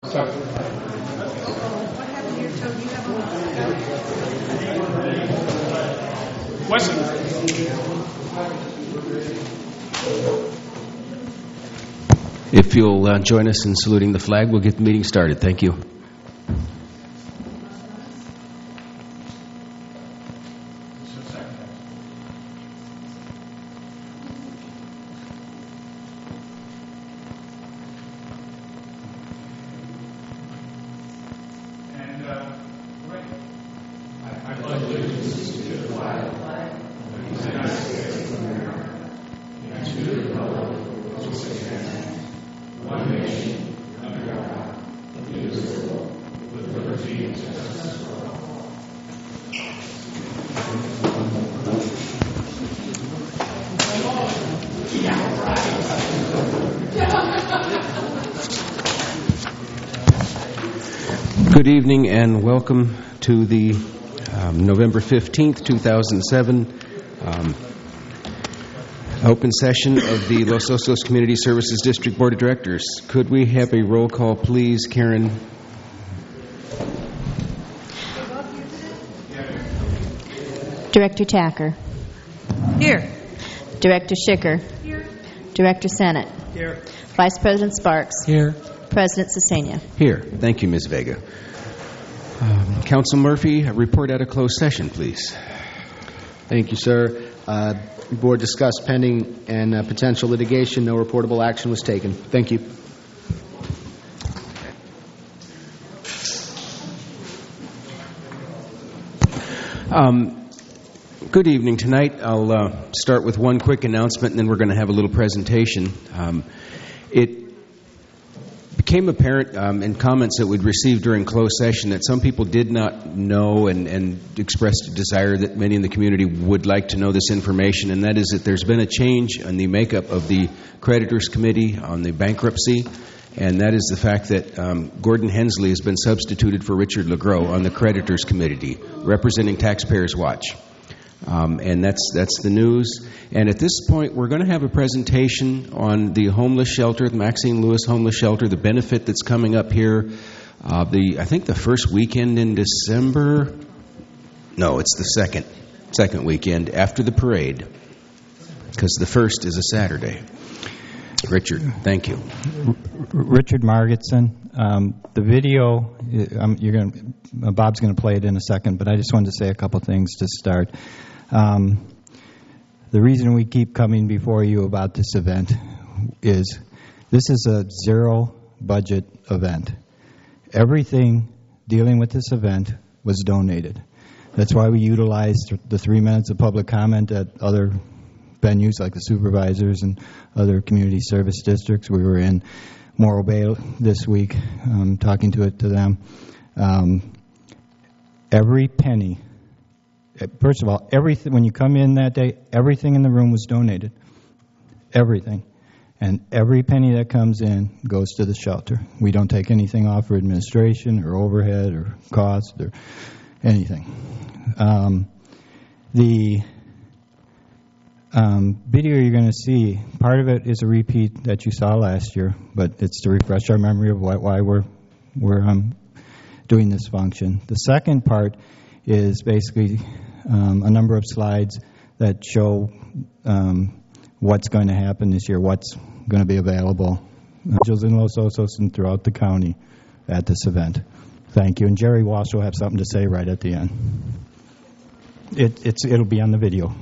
If you'll join us in saluting the flag, we'll get the meeting started. Thank you. Good evening and welcome to the November 15th, 2007 open session of the Los Osos Community Services District Board of Directors. Could we have a roll call, please, Karen? Director Tacker. Here. Director Schicker. Here. Director Sennett. Here. Vice President Sparks. Here. President Cesenia. Here. Thank you, Ms. Vega. Council Murphy, a report out of closed session, please. Thank you, sir. Board discussed pending and potential litigation. No reportable action was taken. Thank you. Good evening. Tonight I'll start with one quick announcement, and then we're going to have a little presentation. It became apparent in comments that we'd received during closed session that some people did not know and expressed a desire that many in the community would like to know this information, and that is that there's been a change in the makeup of the creditors committee on the bankruptcy, and that is the fact that Gordon Hensley has been substituted for Richard LeGros on the creditors committee, representing Taxpayers Watch. And that's the news. And at this point, we're going to have a presentation on the homeless shelter, the Maxine Lewis Homeless Shelter, the benefit that's coming up here. I think the first weekend in December. No, it's the second weekend after the parade, because the first is a Saturday. Richard, thank you. Richard Margetson. The video, Bob's going to play it in a second, but I just wanted to say a couple things to start. The reason we keep coming before you about this event is this is a zero budget event. Everything dealing with this event was donated. That's why we utilized the 3 minutes of public comment at other venues like the supervisors and other community service districts. We were in Morro Bay this week talking to them. Every penny, first of all, everything, when you come in that day, everything in the room was donated. Everything. And every penny that comes in goes to the shelter. We don't take anything off for administration or overhead or cost or anything. The video you're going to see, part of it is a repeat that you saw last year, but it's to refresh our memory of why we're doing this function. The second part is basically a number of slides that show what's going to happen this year, what's going to be available in Los Osos and throughout the county at this event. Thank you. And Jerry Walsh will have something to say right at the end. It'll be on the video.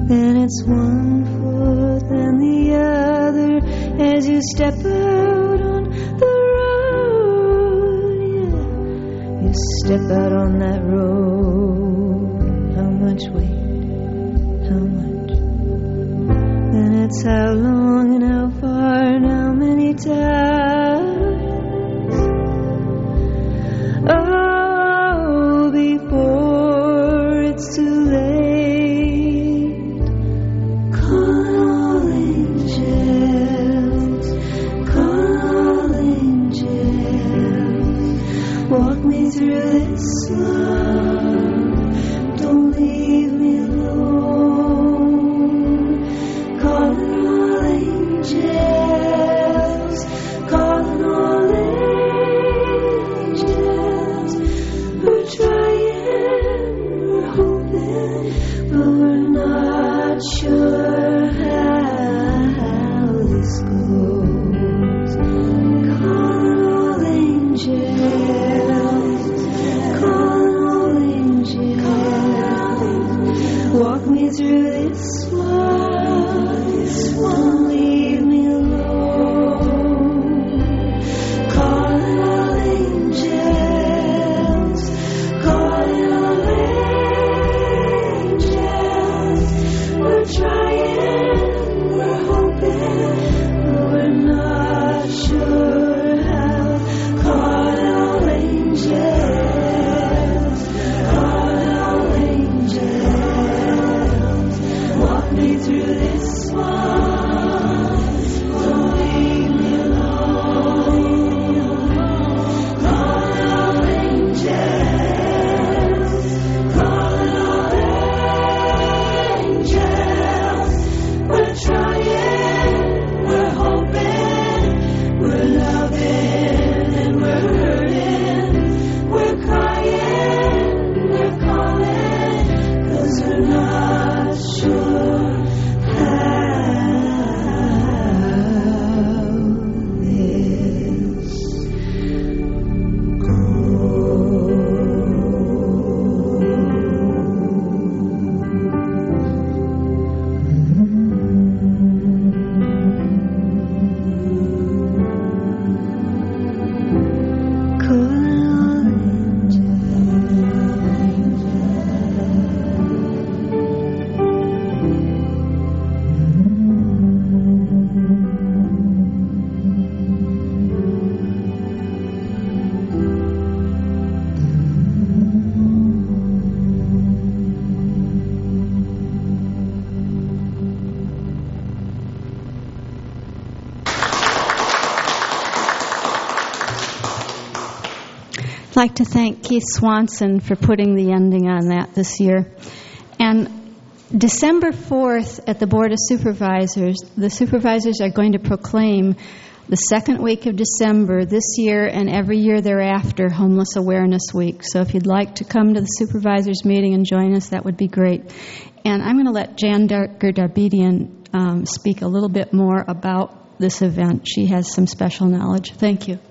Then it's one foot and the other as you step out on the road. Yeah, you step out on that road. How much weight? How much? Then it's how long and how far and how many times. Oh, before it's too late, call all angels, call all angels, walk me through this love, don't leave me alone, call all angels, call all angels, we're trying, we're hoping, but we're not sure how this goes. Call all angels, call all angels, walk me through this life, don't leave me alone. Call all angels, call all angels, we're trying, we're hoping, but we're not sure how. Call all angels, walk me through this life, don't leave me alone. Call all angels, we're trying, we're hoping, we're loving and we're hurting, we're crying, we're calling, 'cause we're not sure how this I'd like to thank Keith Swanson for putting the ending on that this year. And December 4th at the Board of Supervisors, the supervisors are going to proclaim the second week of December this year and every year thereafter Homeless Awareness Week. So if you'd like to come to the supervisors meeting and join us, that would be great. And I'm going to let Jan Gerdabedian speak a little bit more about this event. She has some special knowledge. Thank you.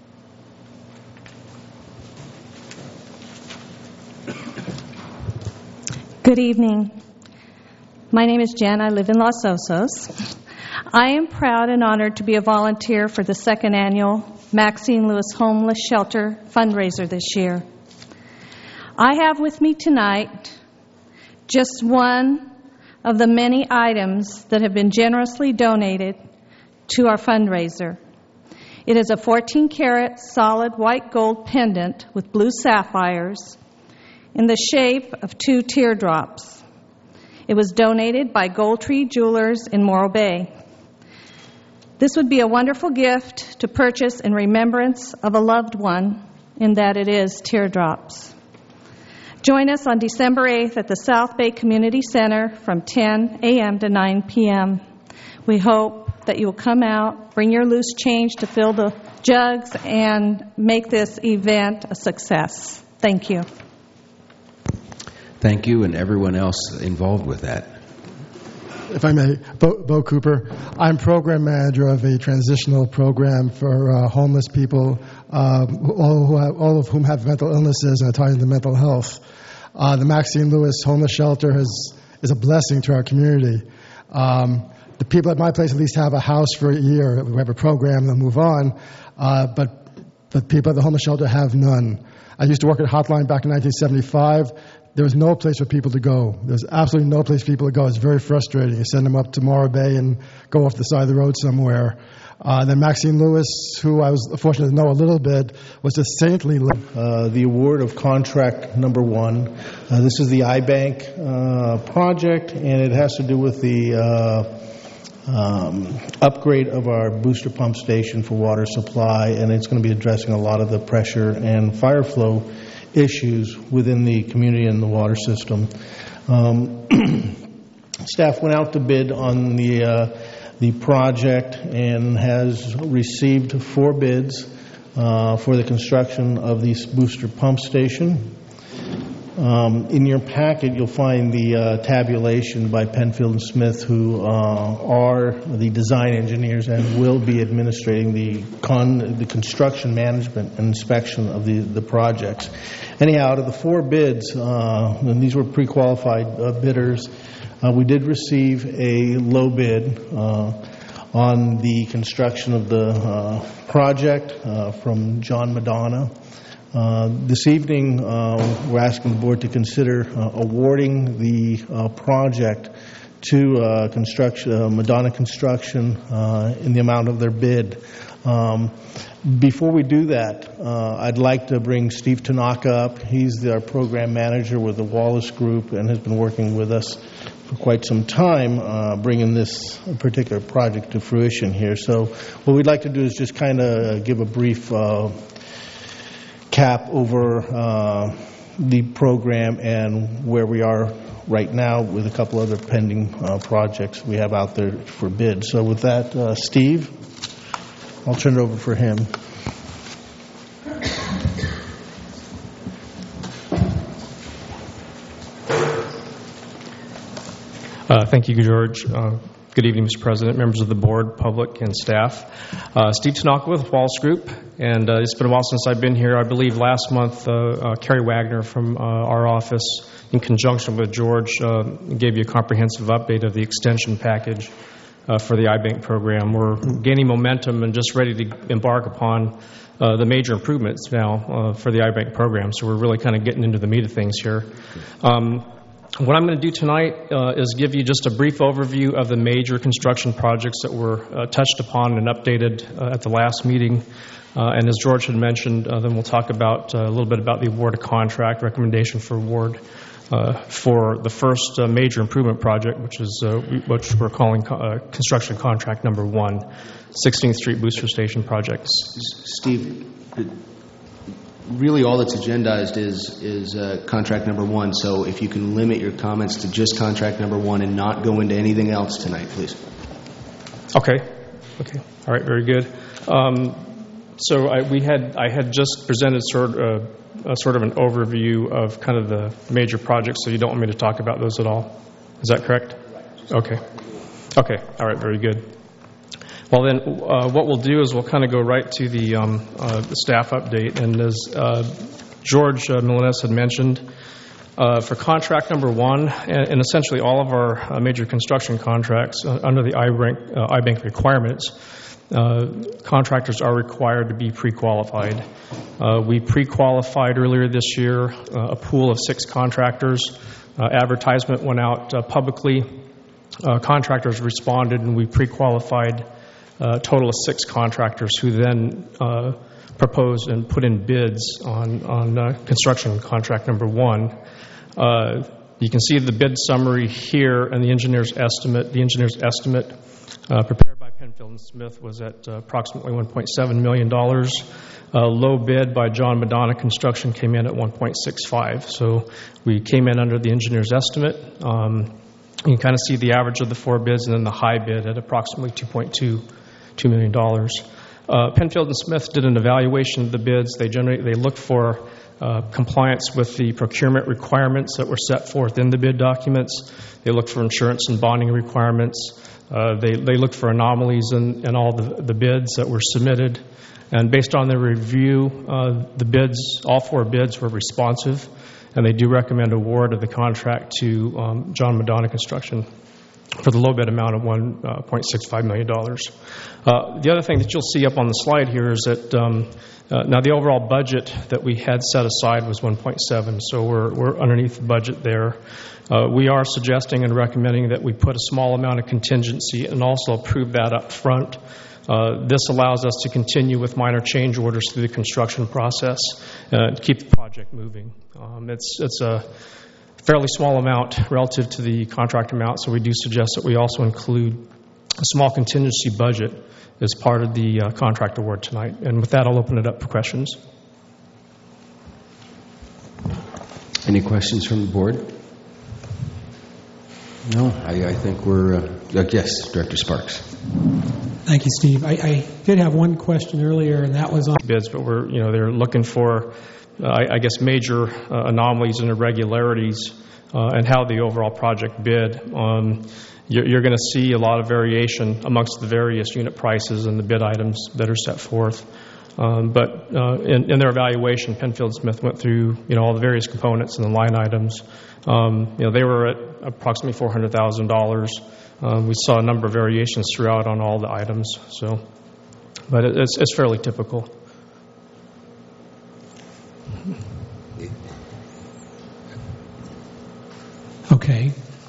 Good evening. My name is Jen. I live in Los Osos. I am proud and honored to be a volunteer for the second annual Maxine Lewis Homeless Shelter fundraiser this year. I have with me tonight just one of the many items that have been generously donated to our fundraiser. It is a 14-karat solid white gold pendant with blue sapphires in the shape of 2 teardrops. It was donated by Gold Tree Jewelers in Morro Bay. This would be a wonderful gift to purchase in remembrance of a loved one, in that it is teardrops. Join us on December 8th at the South Bay Community Center from 10 a.m. to 9 p.m. We hope that you will come out, bring your loose change to fill the jugs, and make this event a success. Thank you. Thank you and everyone else involved with that. If I may, Bo Cooper. I'm program manager of a transitional program for homeless people, all of whom have mental illnesses and are tied into mental health. The Maxine Lewis Homeless Shelter is is a blessing to our community. The people at my place at least have a house for a year. We have a program, they'll move on. But people at the homeless shelter have none. I used to work at Hotline back in 1975. There was no place for people to go. There's absolutely no place for people to go. It's very frustrating. You send them up to Morro Bay and go off the side of the road somewhere. Then Maxine Lewis, who I was fortunate to know a little bit, was just saintly. The award of contract number 1. This is the iBank project, and it has to do with the upgrade of our booster pump station for water supply, and it's going to be addressing a lot of the pressure and fire flow issues within the community and the water system. Staff went out to bid on the project and has received 4 bids for the construction of the booster pump station. In your packet, you'll find the tabulation by Penfield and Smith, who are the design engineers and will be administrating the construction management and inspection of the projects. Anyhow, out of the 4 bids, and these were pre-qualified bidders, we did receive a low bid on the construction of the project from John Madonna. This evening, we're asking the board to consider awarding the project to Madonna Construction in the amount of their bid. Before we do that, I'd like to bring Steve Tanaka up. He's our program manager with the Wallace Group and has been working with us for quite some time, bringing this particular project to fruition here. So what we'd like to do is just kind of give a brief cap over the program and where we are right now with a couple other pending projects we have out there for bid. So with that, Steve, I'll turn it over for him. Thank you, George. Good evening, Mr. President, members of the board, public, and staff. Steve Tanaka with Wallace Group, and it's been a while since I've been here. I believe last month, Kerry Wagner from our office, in conjunction with George, gave you a comprehensive update of the extension package for the iBank program. We're gaining momentum and just ready to embark upon the major improvements now for the iBank program, so we're really kind of getting into the meat of things here. What I'm going to do tonight is give you just a brief overview of the major construction projects that were touched upon and updated at the last meeting. And as George had mentioned, then we'll talk about a little bit about the award of contract, recommendation for award for the first major improvement project, which we're calling construction contract number 1, 16th Street Booster Station project. Steve, really all that's agendized is contract number 1, so if you can limit your comments to just contract number 1 and not go into anything else tonight, please. Okay. All right, very good. So I had just presented sort of an overview of kind of the major projects, so you don't want me to talk about those at all? Is that correct? Okay. All right, very good. Well, then, what we'll do is we'll kind of go right to the staff update. And as George Milanese had mentioned, for contract number 1, and essentially all of our major construction contracts under the iBank requirements, contractors are required to be pre-qualified. We pre-qualified earlier this year a pool of 6 contractors. Advertisement went out publicly. Contractors responded, and we pre-qualified a total of 6 contractors who then proposed and put in bids on construction contract number 1. You can see the bid summary here and the engineer's estimate. The engineer's estimate prepared by Penfield and Smith was at approximately $1.7 million. Low bid by John Madonna Construction came in at $1.65. So we came in under the engineer's estimate. You can kind of see the average of the 4 bids and then the high bid at approximately $2.2 million. Penfield and Smith did an evaluation of the bids. They looked for compliance with the procurement requirements that were set forth in the bid documents. They looked for insurance and bonding requirements. They looked for anomalies in all the bids that were submitted. And based on the review, the bids, all 4 bids were responsive, and they do recommend award of the contract to John Madonna Construction for the low bid amount of $1.65 million. The other thing that you'll see up on the slide here is that now the overall budget that we had set aside was 1.7, so we're underneath the budget there. We are suggesting and recommending that we put a small amount of contingency and also approve that up front. This allows us to continue with minor change orders through the construction process to keep the project moving. It's a fairly small amount relative to the contract amount, so we do suggest that we also include a small contingency budget as part of the contract award tonight. And with that, I'll open it up for questions. Any questions from the board? No, I think we're... yes, Director Sparks. Thank you, Steve. I did have one question earlier, and that was on bids, but they're looking for, I guess, major anomalies and irregularities and how the overall project bid. You're going to see a lot of variation amongst the various unit prices and the bid items that are set forth. But in their evaluation, Penfield Smith went through all the various components and the line items. They were at approximately $400,000. We saw a number of variations throughout on all the items. But it's fairly typical. Okay.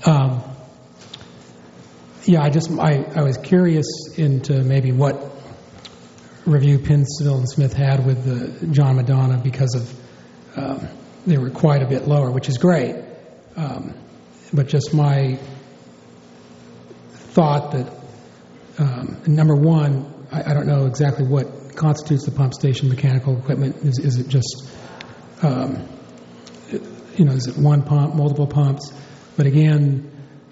I was curious into maybe what review Penfield and Smith had with the John Madonna, because of they were quite a bit lower, which is great. But just my thought that number one, I don't know exactly what constitutes the pump station mechanical equipment. Is it just is it one pump, multiple pumps? But again,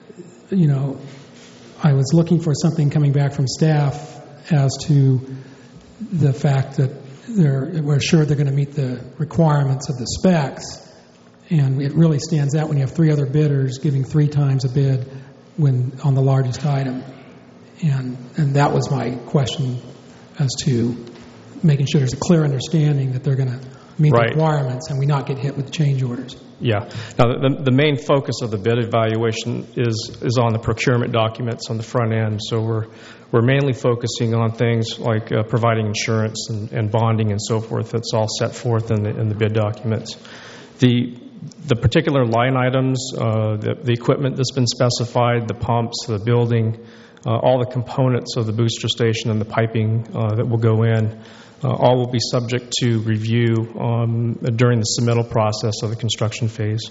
I was looking for something coming back from staff as to the fact that we're sure they're going to meet the requirements of the specs, and it really stands out when you have 3 other bidders giving 3 times a bid when on the largest item, and that was my question as to making sure there's a clear understanding that they're going to meet the requirements and we not get hit with change orders. Yeah. Now, the main focus of the bid evaluation is on the procurement documents on the front end. So we're mainly focusing on things like providing insurance and bonding and so forth. That's all set forth in the bid documents. The particular line items, the equipment that's been specified, the pumps, the building, all the components of the booster station and the piping that will go in, all will be subject to review during the submittal process of the construction phase.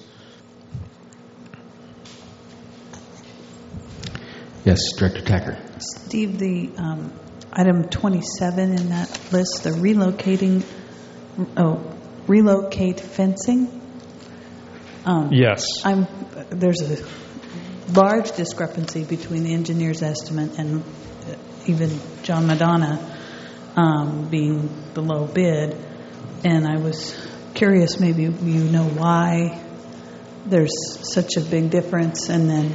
Yes, Director Tacker. Steve, the item 27 in that list, the relocate fencing. Yes. There's a large discrepancy between the engineer's estimate and even John Madonna being the low bid, and I was curious, maybe why there's such a big difference, and then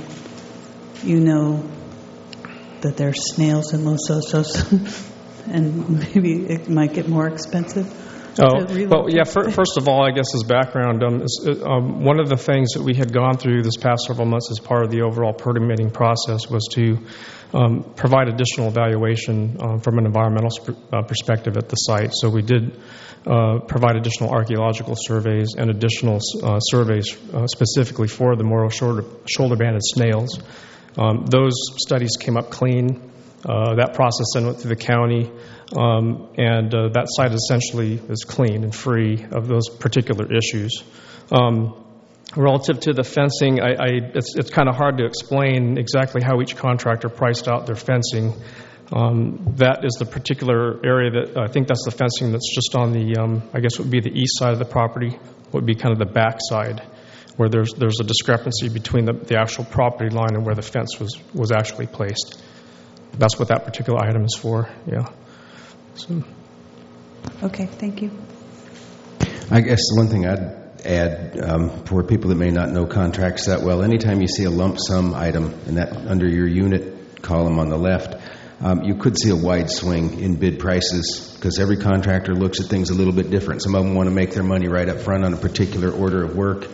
that there's snails in Los Osos, and maybe it might get more expensive. Well, yeah, first of all, I guess as background, one of the things that we had gone through this past several months as part of the overall permitting process was to provide additional evaluation from an environmental perspective at the site. So we did provide additional archaeological surveys and additional surveys specifically for the Moro shoulder-banded snails. Those studies came up clean. That process then went through the county, and that site essentially is clean and free of those particular issues. Relative to the fencing, it's kind of hard to explain exactly how each contractor priced out their fencing. That is the particular area that I think that's the fencing that's just on the, I guess would be the east side of the property, would be kind of the back side, where there's a discrepancy between the actual property line and where the fence was actually placed. That's what that particular item is for, yeah. So. Okay, thank you. I guess the one thing I'd add for people that may not know contracts that well, anytime you see a lump sum item and that under your unit column on the left, you could see a wide swing in bid prices because every contractor looks at things a little bit different. Some of them want to make their money right up front on a particular order of work.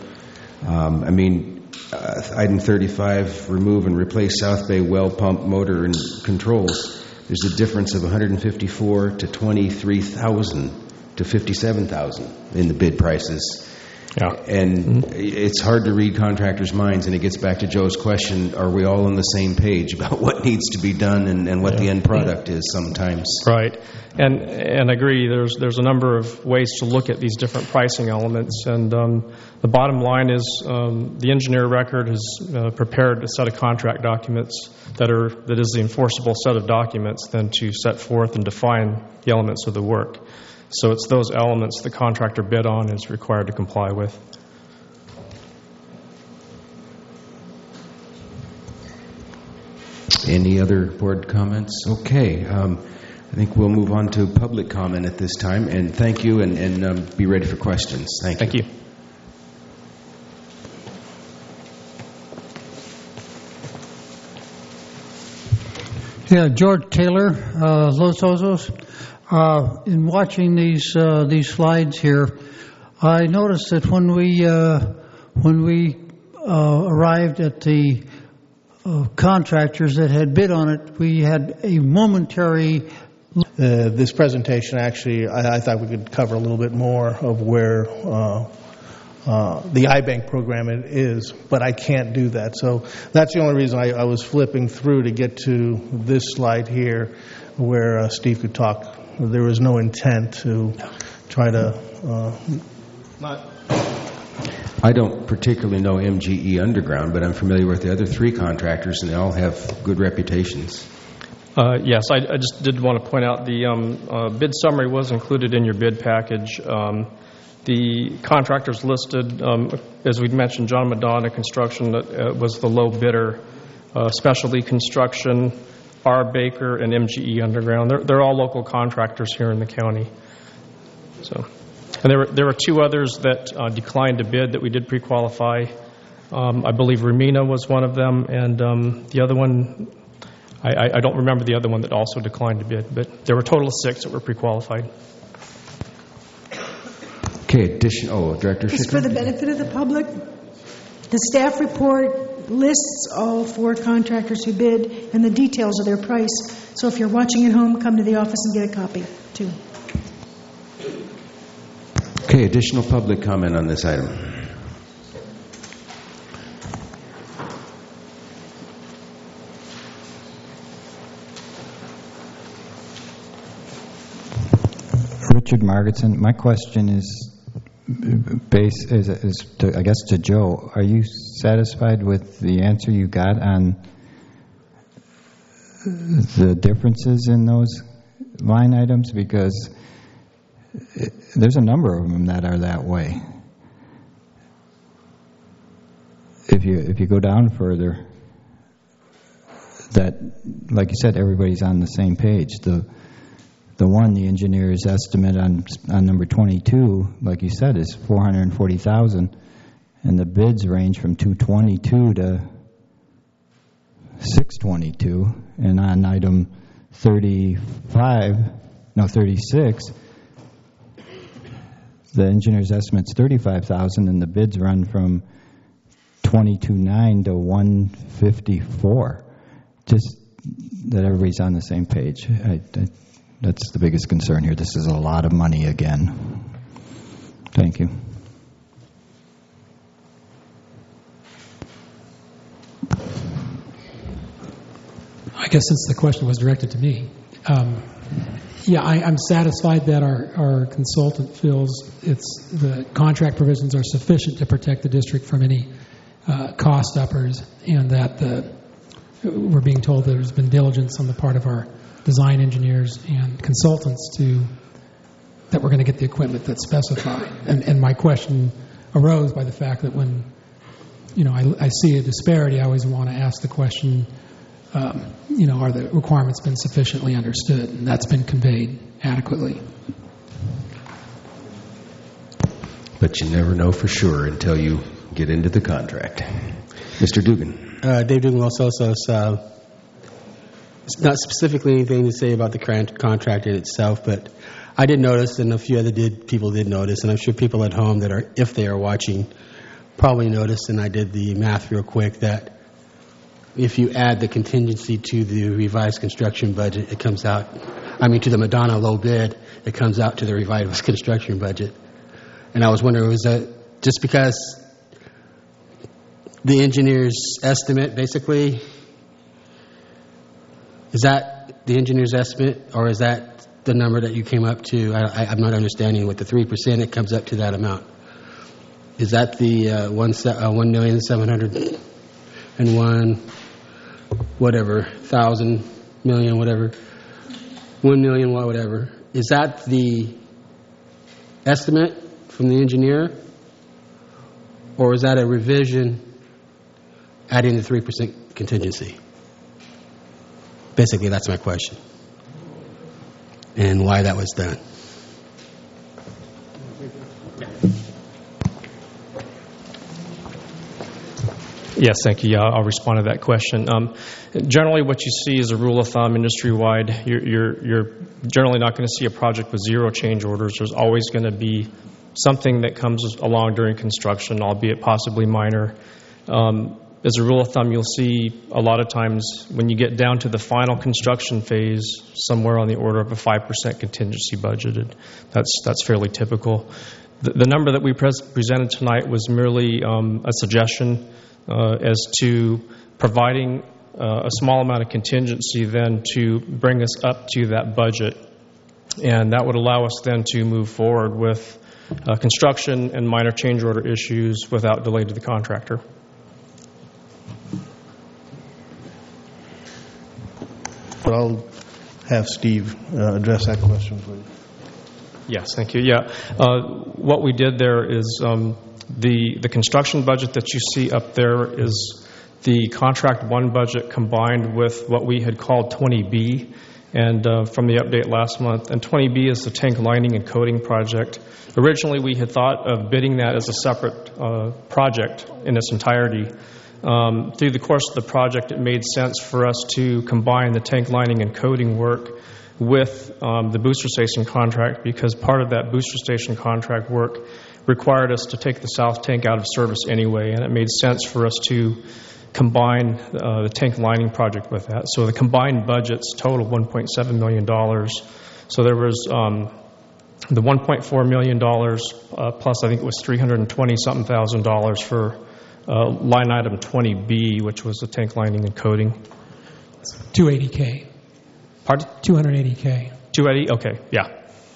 Item 35, remove and replace South Bay well pump motor and controls. There's a difference of $154 to $23,000 to $57,000 in the bid prices. Yeah. And it's hard to read contractors' minds, and it gets back to Joe's question, are we all on the same page about what needs to be done and what the end product is sometimes? Right. And I agree, there's a number of ways to look at these different pricing elements, and the bottom line is the engineer record has prepared a set of contract documents that is the enforceable set of documents then to set forth and define the elements of the work. So it's those elements the contractor bid on is required to comply with. Any other board comments? Okay. I think we'll move on to public comment at this time. And thank you, and be ready for questions. Thank you. Yeah, George Taylor, Los Osos. In watching these slides here, I noticed that when we arrived at the contractors that had bid on it, we had a momentary. This presentation, actually, I thought we could cover a little bit more of where the iBank program is, but I can't do that. So that's the only reason I was flipping through to get to this slide here where Steve could talk. There was no intent to try to not. I don't particularly know MGE Underground, but I'm familiar with the other three contractors, and they all have good reputations. Yes, I just did want to point out the bid summary was included in your bid package. The contractors listed, as we'd mentioned, John Madonna Construction was the low bidder, Specialty Construction, R. Baker, and MGE Underground. They're all local contractors here in the county. So, and there were two others that declined to bid that we did pre-qualify. I believe Remina was one of them, and the other one, I don't remember the other one that also declined to bid, but there were a total of 6 that were pre-qualified. Okay, Director Schicker. Just for the benefit of the public, the staff report lists all 4 contractors who bid and the details of their price. So if you're watching at home, come to the office and get a copy, too. Okay, additional public comment on this item. Richard Margetson. My question is I guess to Joe. Are you satisfied with the answer you got on the differences in those line items? Because there's a number of them that are that way. If you go down further, that, like you said, everybody's on the same page. The engineer's estimate on number 22, like you said, is $440,000, and the bids range from $222 to $622. And on item 36, the engineer's estimate's $35,000, and the bids run from $22,900 to $154. Just that everybody's on the same page. That's the biggest concern here. This is a lot of money again. Thank you. I guess since the question was directed to me, I'm satisfied that our consultant feels the contract provisions are sufficient to protect the district from any cost uppers, and that we're being told that there's been diligence on the part of our design engineers and consultants that we're going to get the equipment that's specified. And my question arose by the fact that when I see a disparity, I always want to ask the question, are the requirements been sufficiently understood? And that's been conveyed adequately. But you never know for sure until you get into the contract. Mr. Dugan. Dave Dugan, Los Osos. It's not specifically anything to say about the contract in itself, but I did notice, and a few other people did notice, and I'm sure people at home that are, if they are watching, probably noticed, and I did the math real quick, that if you add the contingency to the revised construction budget, it comes out, to the Madonna low bid, it comes out to the revised construction budget. And I was wondering, was that just because the engineer's estimate, basically, is that the engineer's estimate, or is that the number that you came up to? I'm not understanding. With the 3%, it comes up to that amount. Is that the 1,701,000, whatever, 1,000, million, whatever, 1 million, whatever? Is that the estimate from the engineer, or is that a revision adding the 3% contingency? Basically, that's my question, and why that was done. Yes, thank you. Yeah, I'll respond to that question. Generally, what you see is a rule of thumb industry-wide. You're generally not going to see a project with zero change orders. There's always going to be something that comes along during construction, albeit possibly minor. As a rule of thumb, you'll see a lot of times when you get down to the final construction phase, somewhere on the order of a 5% contingency budgeted. That's fairly typical. The number that we presented tonight was merely a suggestion as to providing a small amount of contingency then to bring us up to that budget. And that would allow us then to move forward with construction and minor change order issues without delay to the contractor. But I'll have Steve address that question for you. Yes, thank you. Yeah, what we did there is the construction budget that you see up there is the Contract 1 budget combined with what we had called 20B, and from the update last month. And 20B is the tank lining and coating project. Originally, we had thought of bidding that as a separate project in its entirety. Through the course of the project, it made sense for us to combine the tank lining and coating work with the booster station contract, because part of that booster station contract work required us to take the south tank out of service anyway, and it made sense for us to combine the tank lining project with that. So the combined budgets total $1.7 million. So there was the $1.4 million plus I think it was $320-something thousand for line item 20B, which was the tank lining and coating. $280K. Pardon? $280K. 280? Okay, yeah.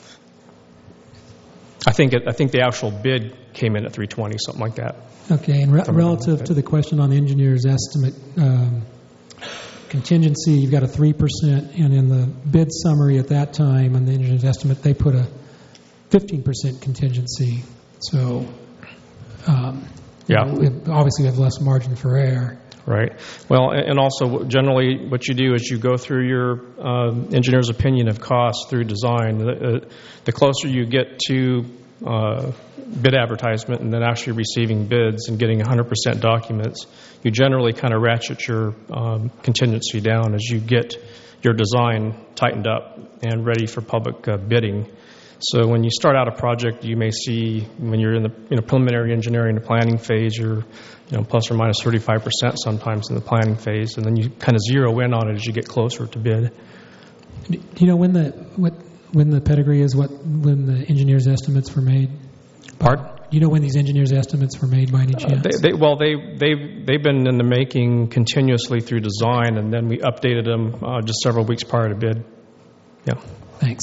I think the actual bid came in at 320, something like that. Okay, and relative to the question on the engineer's estimate contingency, you've got a 3%, and in the bid summary at that time on the engineer's estimate, they put a 15% contingency. So, obviously we have less margin for error. Right. Well, and also generally what you do is you go through your engineer's opinion of cost through design. The closer you get to bid advertisement and then actually receiving bids and getting 100% documents, you generally kind of ratchet your contingency down as you get your design tightened up and ready for public bidding. So when you start out a project, you may see when you're in the preliminary engineering and planning phase, you're plus or minus 35% sometimes in the planning phase, and then you kind of zero in on it as you get closer to bid. Do you know when the pedigree is? When the engineers' estimates were made? Pardon? Do you know when these engineers' estimates were made by any chance? They've been in the making continuously through design, and then we updated them just several weeks prior to bid. Yeah. Thanks.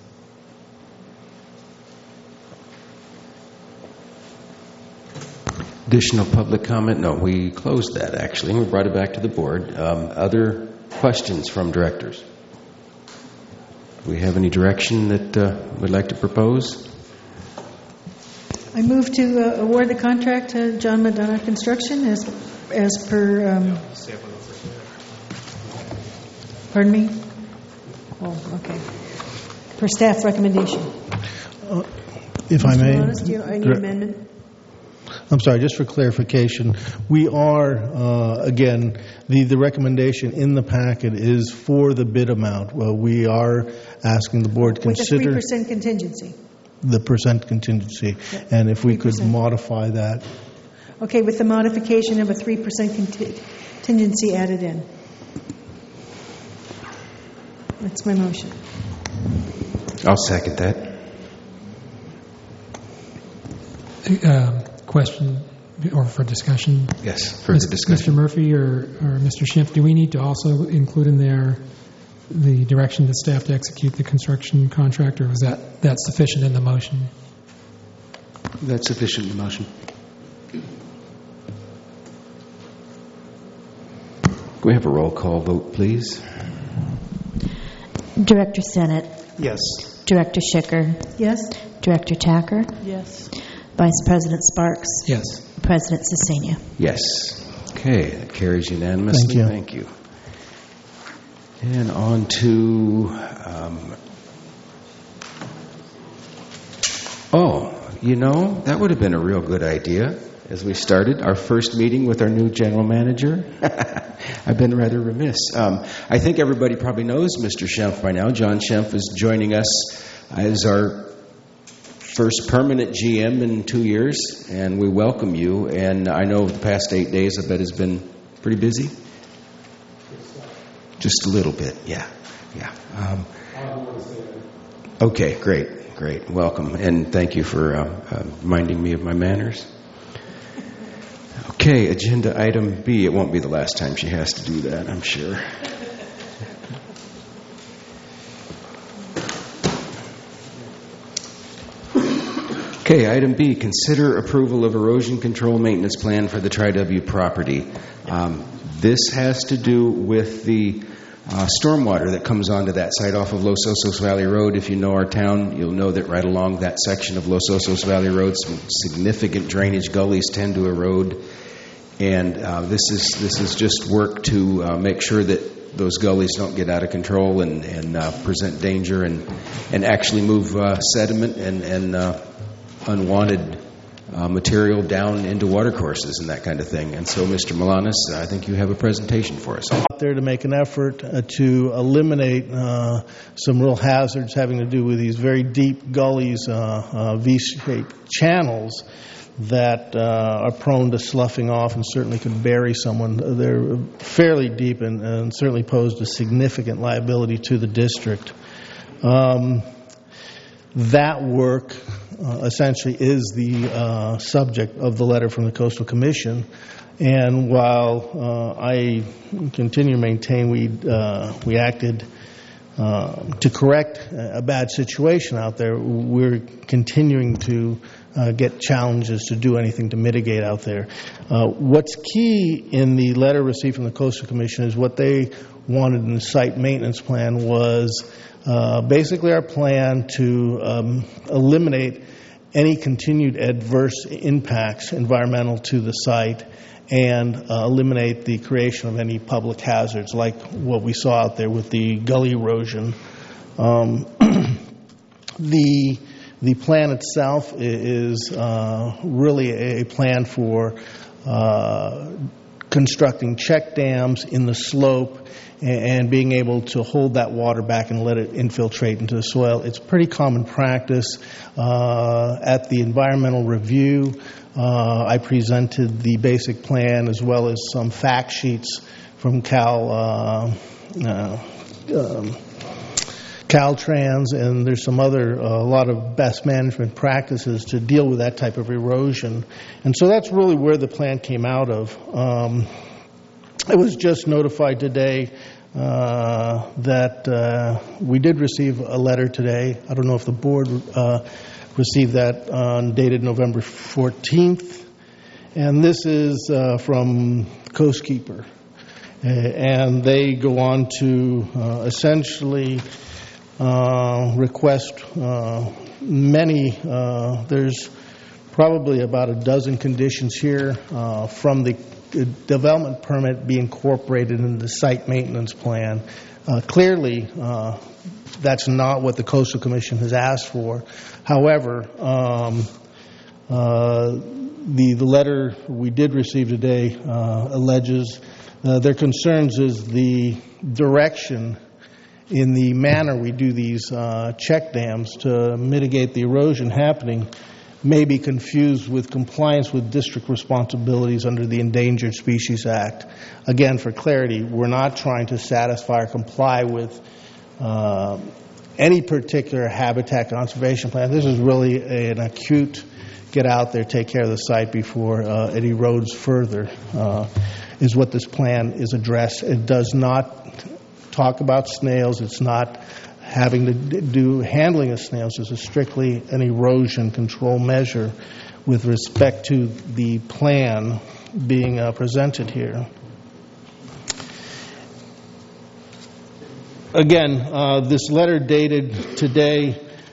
Additional public comment? No, we closed that actually. We brought it back to the board. Other questions from directors? Do we have any direction that we'd like to propose? I move to award the contract to John Madonna Construction as per. Pardon me? Oh, okay. Per staff recommendation. If I may. Do you need an amendment? I'm sorry, just for clarification, we are, again, the recommendation in the packet is for the bid amount. Well, we are asking the board to consider... With a 3% contingency. The percent contingency. Yep. And if we 3%. could modify that. Okay, with the modification of a 3% contingency added in. That's my motion. I'll second that. Question or for discussion? Yes, further discussion. Mr. Murphy or Mr. Schimpf, do we need to also include in there the direction to staff to execute the construction contract, or is that sufficient in the motion? That's sufficient in the motion. Can we have a roll call vote, please? Director Sennett. Yes. Director Schicker. Yes? Director Tacker. Yes. Vice President Sparks. Yes. President Sesenia. Yes. Okay, that carries unanimously. Thank you. And on to... that would have been a real good idea as we started our first meeting with our new general manager. I've been rather remiss. I think everybody probably knows Mr. Schimpf by now. John Schimpf is joining us as our first permanent GM in 2 years, and we welcome you. And I know the past 8 days, I bet, has been pretty busy. Just a little bit, yeah. Okay, great. Welcome, and thank you for reminding me of my manners. Okay, agenda item B. It won't be the last time she has to do that, I'm sure. Okay, item B, consider approval of erosion control maintenance plan for the Tri-W property. This has to do with the stormwater that comes onto that site off of Los Osos Valley Road. If you know our town, you'll know that right along that section of Los Osos Valley Road, some significant drainage gullies tend to erode. And this is just work to make sure that those gullies don't get out of control and present danger and actually move sediment and unwanted material down into watercourses and that kind of thing. And so, Mr. Milanes, I think you have a presentation for us. Out there to make an effort to eliminate some real hazards having to do with these very deep gullies, V-shaped channels that are prone to sloughing off and certainly could bury someone. They're fairly deep and certainly posed a significant liability to the district. That work essentially is the subject of the letter from the Coastal Commission. And while I continue to maintain we acted to correct a bad situation out there, we're continuing to get challenges to do anything to mitigate out there. What's key in the letter received from the Coastal Commission is what they wanted in the site maintenance plan was basically our plan to eliminate any continued adverse impacts, environmental, to the site, and eliminate the creation of any public hazards like what we saw out there with the gully erosion. The plan itself is really a plan for constructing check dams in the slope and being able to hold that water back and let it infiltrate into the soil. It's pretty common practice. At the environmental review, I presented the basic plan as well as some fact sheets from Caltrans, and there's some other, a lot of best management practices to deal with that type of erosion. And so that's really where the plan came out of. I was just notified today that we did receive a letter today. I don't know if the board received that dated November 14th. And this is from Coastkeeper. And they go on to essentially request many, there's probably about a dozen conditions here from the development permit be incorporated in the site maintenance plan. Clearly, that's not what the Coastal Commission has asked for. However, the letter we did receive today alleges their concerns is the direction in the manner we do these check dams to mitigate the erosion happening may be confused with compliance with district responsibilities under the Endangered Species Act. Again, for clarity, we're not trying to satisfy or comply with any particular habitat conservation plan. This is really an acute get out there, take care of the site before it erodes further, is what this plan is addressed. It does not talk about snails. It's not having to do handling of snails. This is strictly an erosion control measure with respect to the plan being presented here. Again, this letter dated today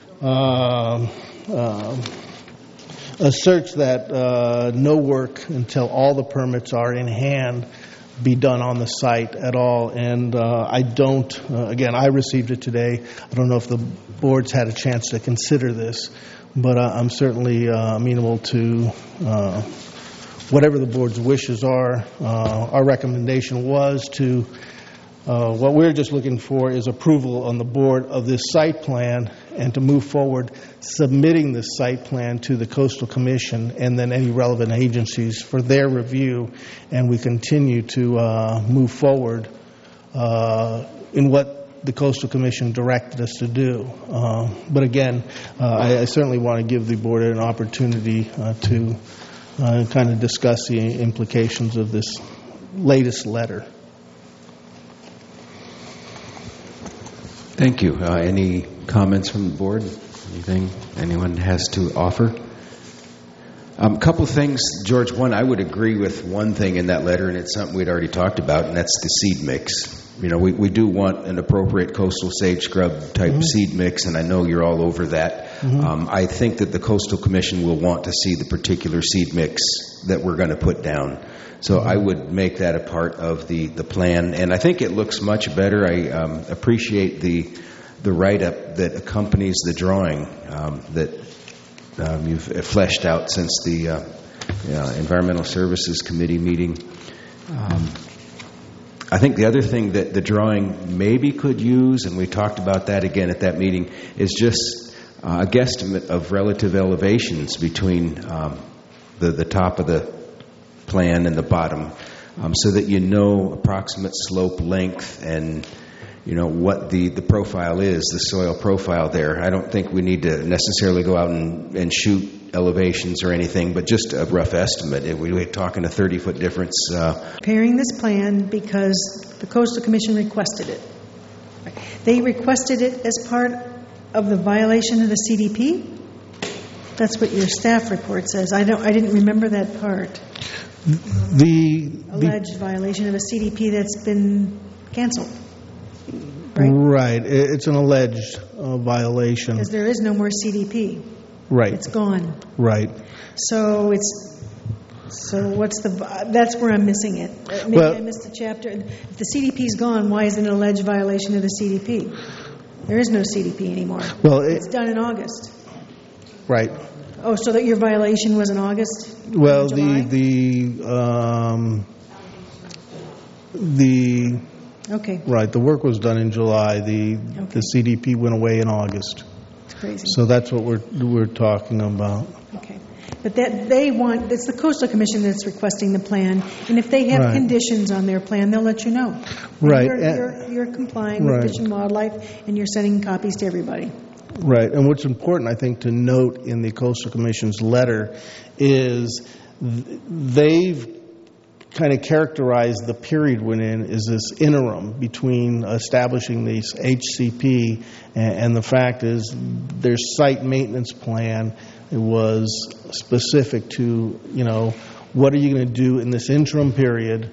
asserts that no work until all the permits are in hand be done on the site at all. And I don't, again, I received it today. I don't know if the board's had a chance to consider this, but I'm certainly amenable to whatever the board's wishes are. Our recommendation was to, what we're just looking for is approval on the board of this site plan and to move forward submitting this site plan to the Coastal Commission and then any relevant agencies for their review, and we continue to move forward in what the Coastal Commission directed us to do. But again, I certainly want to give the board an opportunity to kind of discuss the implications of this latest letter. Thank you. Any comments from the board? Anything anyone has to offer? A couple things, George. One, I would agree with one thing in that letter, and it's something we'd already talked about, and that's the seed mix. You know, we do want an appropriate coastal sage scrub type seed mix, and I know you're all over that. I think that the Coastal Commission will want to see the particular seed mix that we're going to put down. So I would make that a part of the plan, and I think it looks much better. I appreciate the write-up that accompanies the drawing that you've fleshed out since the Environmental Services Committee meeting. I think the other thing that the drawing maybe could use, and we talked about that again at that meeting, is just a guesstimate of relative elevations between the top of the plan and the bottom, so that you know approximate slope length and what the profile is, the soil profile there. I don't think we need to necessarily go out and shoot elevations or anything, but just a rough estimate. We're talking a 30-foot difference. Preparing this plan because the Coastal Commission requested it. They requested it as part of the violation of the CDP. That's what your staff report says. I didn't remember that part. The alleged violation of a CDP that's been canceled. Right. It's an alleged violation. Because there is no more CDP. Right. It's gone. Right. So what's that's where I'm missing it. Maybe I missed the chapter. If the CDP's gone, why is it an alleged violation of the CDP? There is no CDP anymore. Well, it's done in August. Right. Oh, so that your violation was in August? Well, okay. Right, the work was done in July. The CDP went away in August. It's crazy. So that's what we're talking about. Okay. But it's the Coastal Commission that's requesting the plan, and if they have conditions on their plan, they'll let you know. Right. You're complying with Fish and Wildlife, and you're sending copies to everybody. Right, and what's important, I think, to note in the Coastal Commission's letter is they've kind of characterized the period we're in as this interim between establishing this HCP and the fact is their site maintenance plan was specific to, what are you going to do in this interim period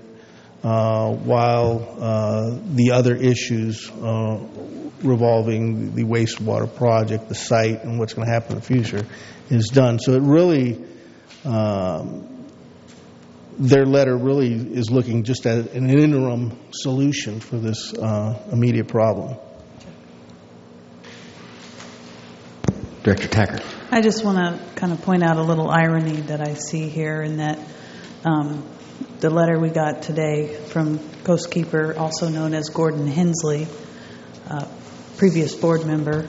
while the other issues revolving the wastewater project, the site, and what's going to happen in the future is done. So it really, their letter really is looking just at an interim solution for this immediate problem. Director Tacker. I just want to kind of point out a little irony that I see here in that the letter we got today from Coastkeeper, also known as Gordon Hensley, previous board member,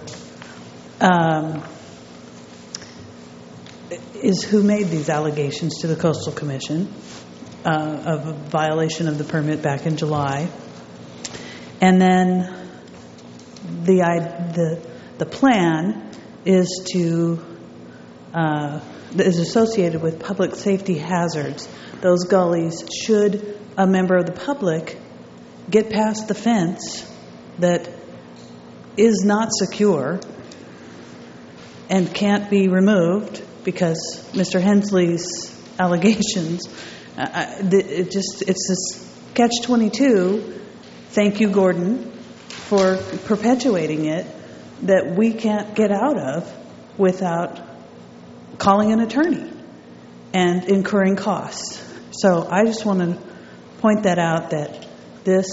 is who made these allegations to the Coastal Commission of a violation of the permit back in July. And then the plan is associated with public safety hazards. Those gullies, should a member of the public get past the fence that is not secure and can't be removed because Mr. Hensley's allegations, it's this catch-22. Thank you, Gordon, for perpetuating it, that we can't get out of without calling an attorney and incurring costs. So I just want to point that out, that this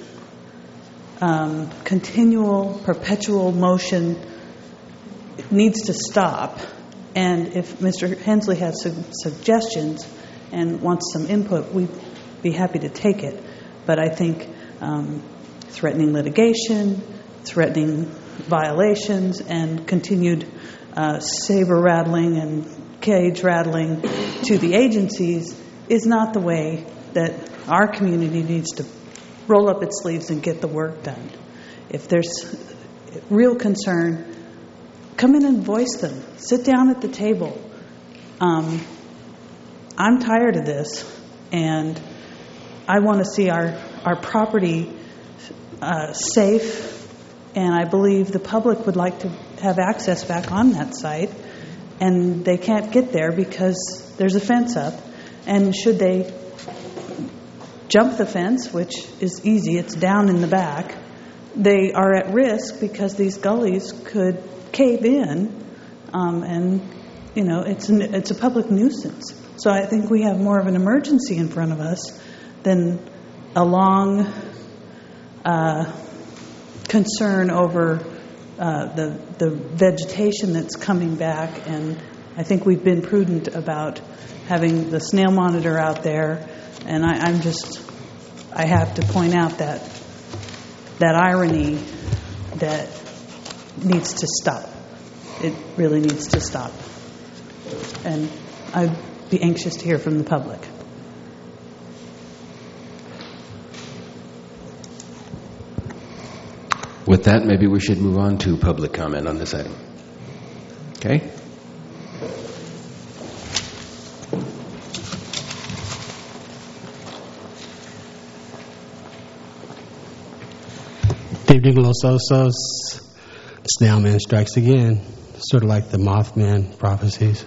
continual, perpetual motion needs to stop. And if Mr. Hensley has suggestions and wants some input, we'd be happy to take it. But I think threatening litigation, threatening violations, and continued saber rattling and cage rattling to the agencies is not the way that our community needs to roll up its sleeves and get the work done. If there's real concern, come in and voice them. Sit down at the table. I'm tired of this, and I want to see our property safe, and I believe the public would like to have access back on that site, and they can't get there because there's a fence up. And should they jump the fence, which is easy, it's down in the back, they are at risk because these gullies could cave in, and it's a public nuisance. So I think we have more of an emergency in front of us than a long concern over the vegetation that's coming back. And I think we've been prudent about having the snail monitor out there. And I have to point out that irony that needs to stop. It really needs to stop. And I'd be anxious to hear from the public. With that, maybe we should move on to public comment on this item. Okay? Dave Dingle, Los Osos. Snail man strikes again, sort of like the Mothman prophecies.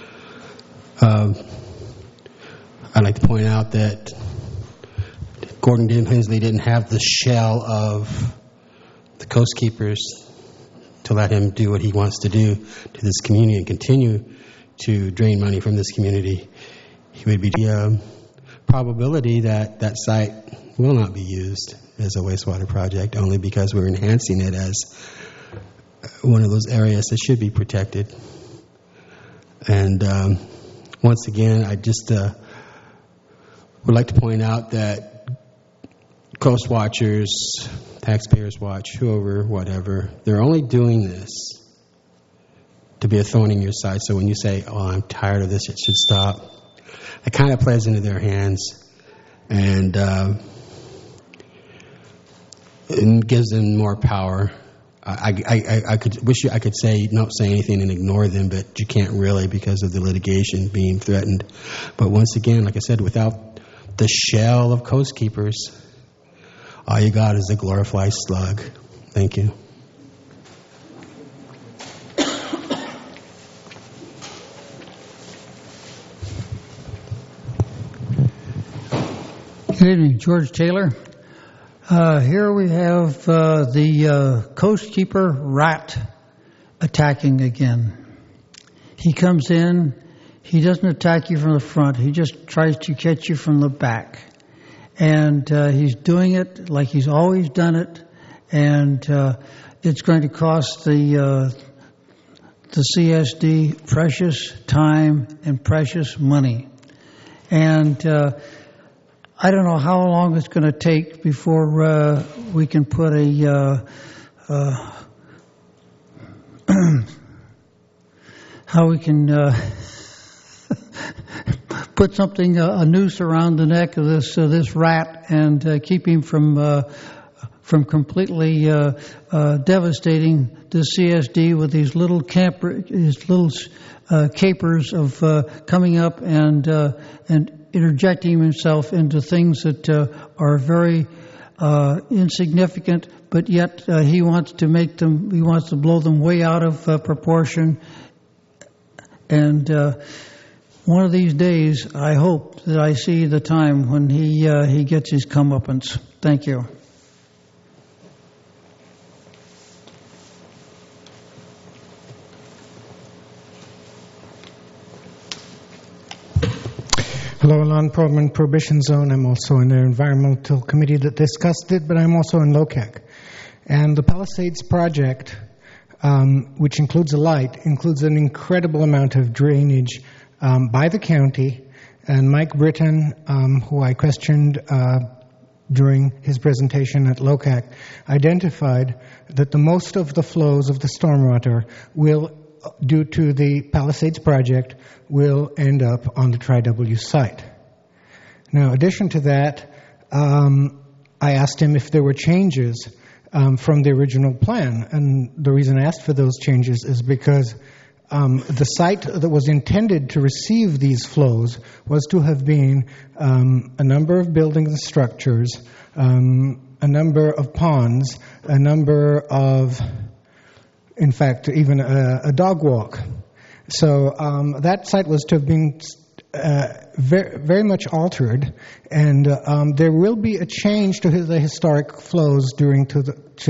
I'd like to point out that Gordon Hensley didn't have the shell of the Coast Keepers to let him do what he wants to do to this community and continue to drain money from this community. He would be the probability that that site will not be used as a wastewater project, only because we're enhancing it as one of those areas that should be protected. And once again, I just would like to point out that Coast Watchers, Taxpayers Watch, whoever, whatever, they're only doing this to be a thorn in your side. So when you say, oh, I'm tired of this, it should stop, it kind of plays into their hands and gives them more power. I could wish I could say don't say anything and ignore them, but you can't really because of the litigation being threatened. But once again, like I said, without the shell of Coast Keepers, all you got is a glorified slug. Thank you. Good evening, George Taylor. Here we have the Coast Keeper rat attacking again. He comes in, he doesn't attack you from the front, he just tries to catch you from the back. And he's doing it like he's always done it, and it's going to cost the the CSD precious time and precious money. And I don't know how long it's going to take before we can put put something, a noose around the neck of this rat and keep him from completely devastating the CSD with these little capers of coming up and interjecting himself into things that are very insignificant, but yet he wants to blow them way out of proportion. And one of these days, I hope that I see the time when he gets his comeuppance. Thank you. Hello, Alon Perlman, Prohibition Zone. I'm also in the environmental committee that discussed it, but I'm also in LOCAC. And the Palisades project, which includes a light, includes an incredible amount of drainage by the county. And Mike Britton, who I questioned during his presentation at LOCAC, identified that the most of the flows of the stormwater will, due to the Palisades project, will end up on the Tri-W site. Now, in addition to that, I asked him if there were changes from the original plan. And the reason I asked for those changes is because the site that was intended to receive these flows was to have been a number of buildings and structures, a number of ponds, a number of, in fact, even a dog walk. So that site was to have been very, very much altered, and there will be a change to the historic flows due to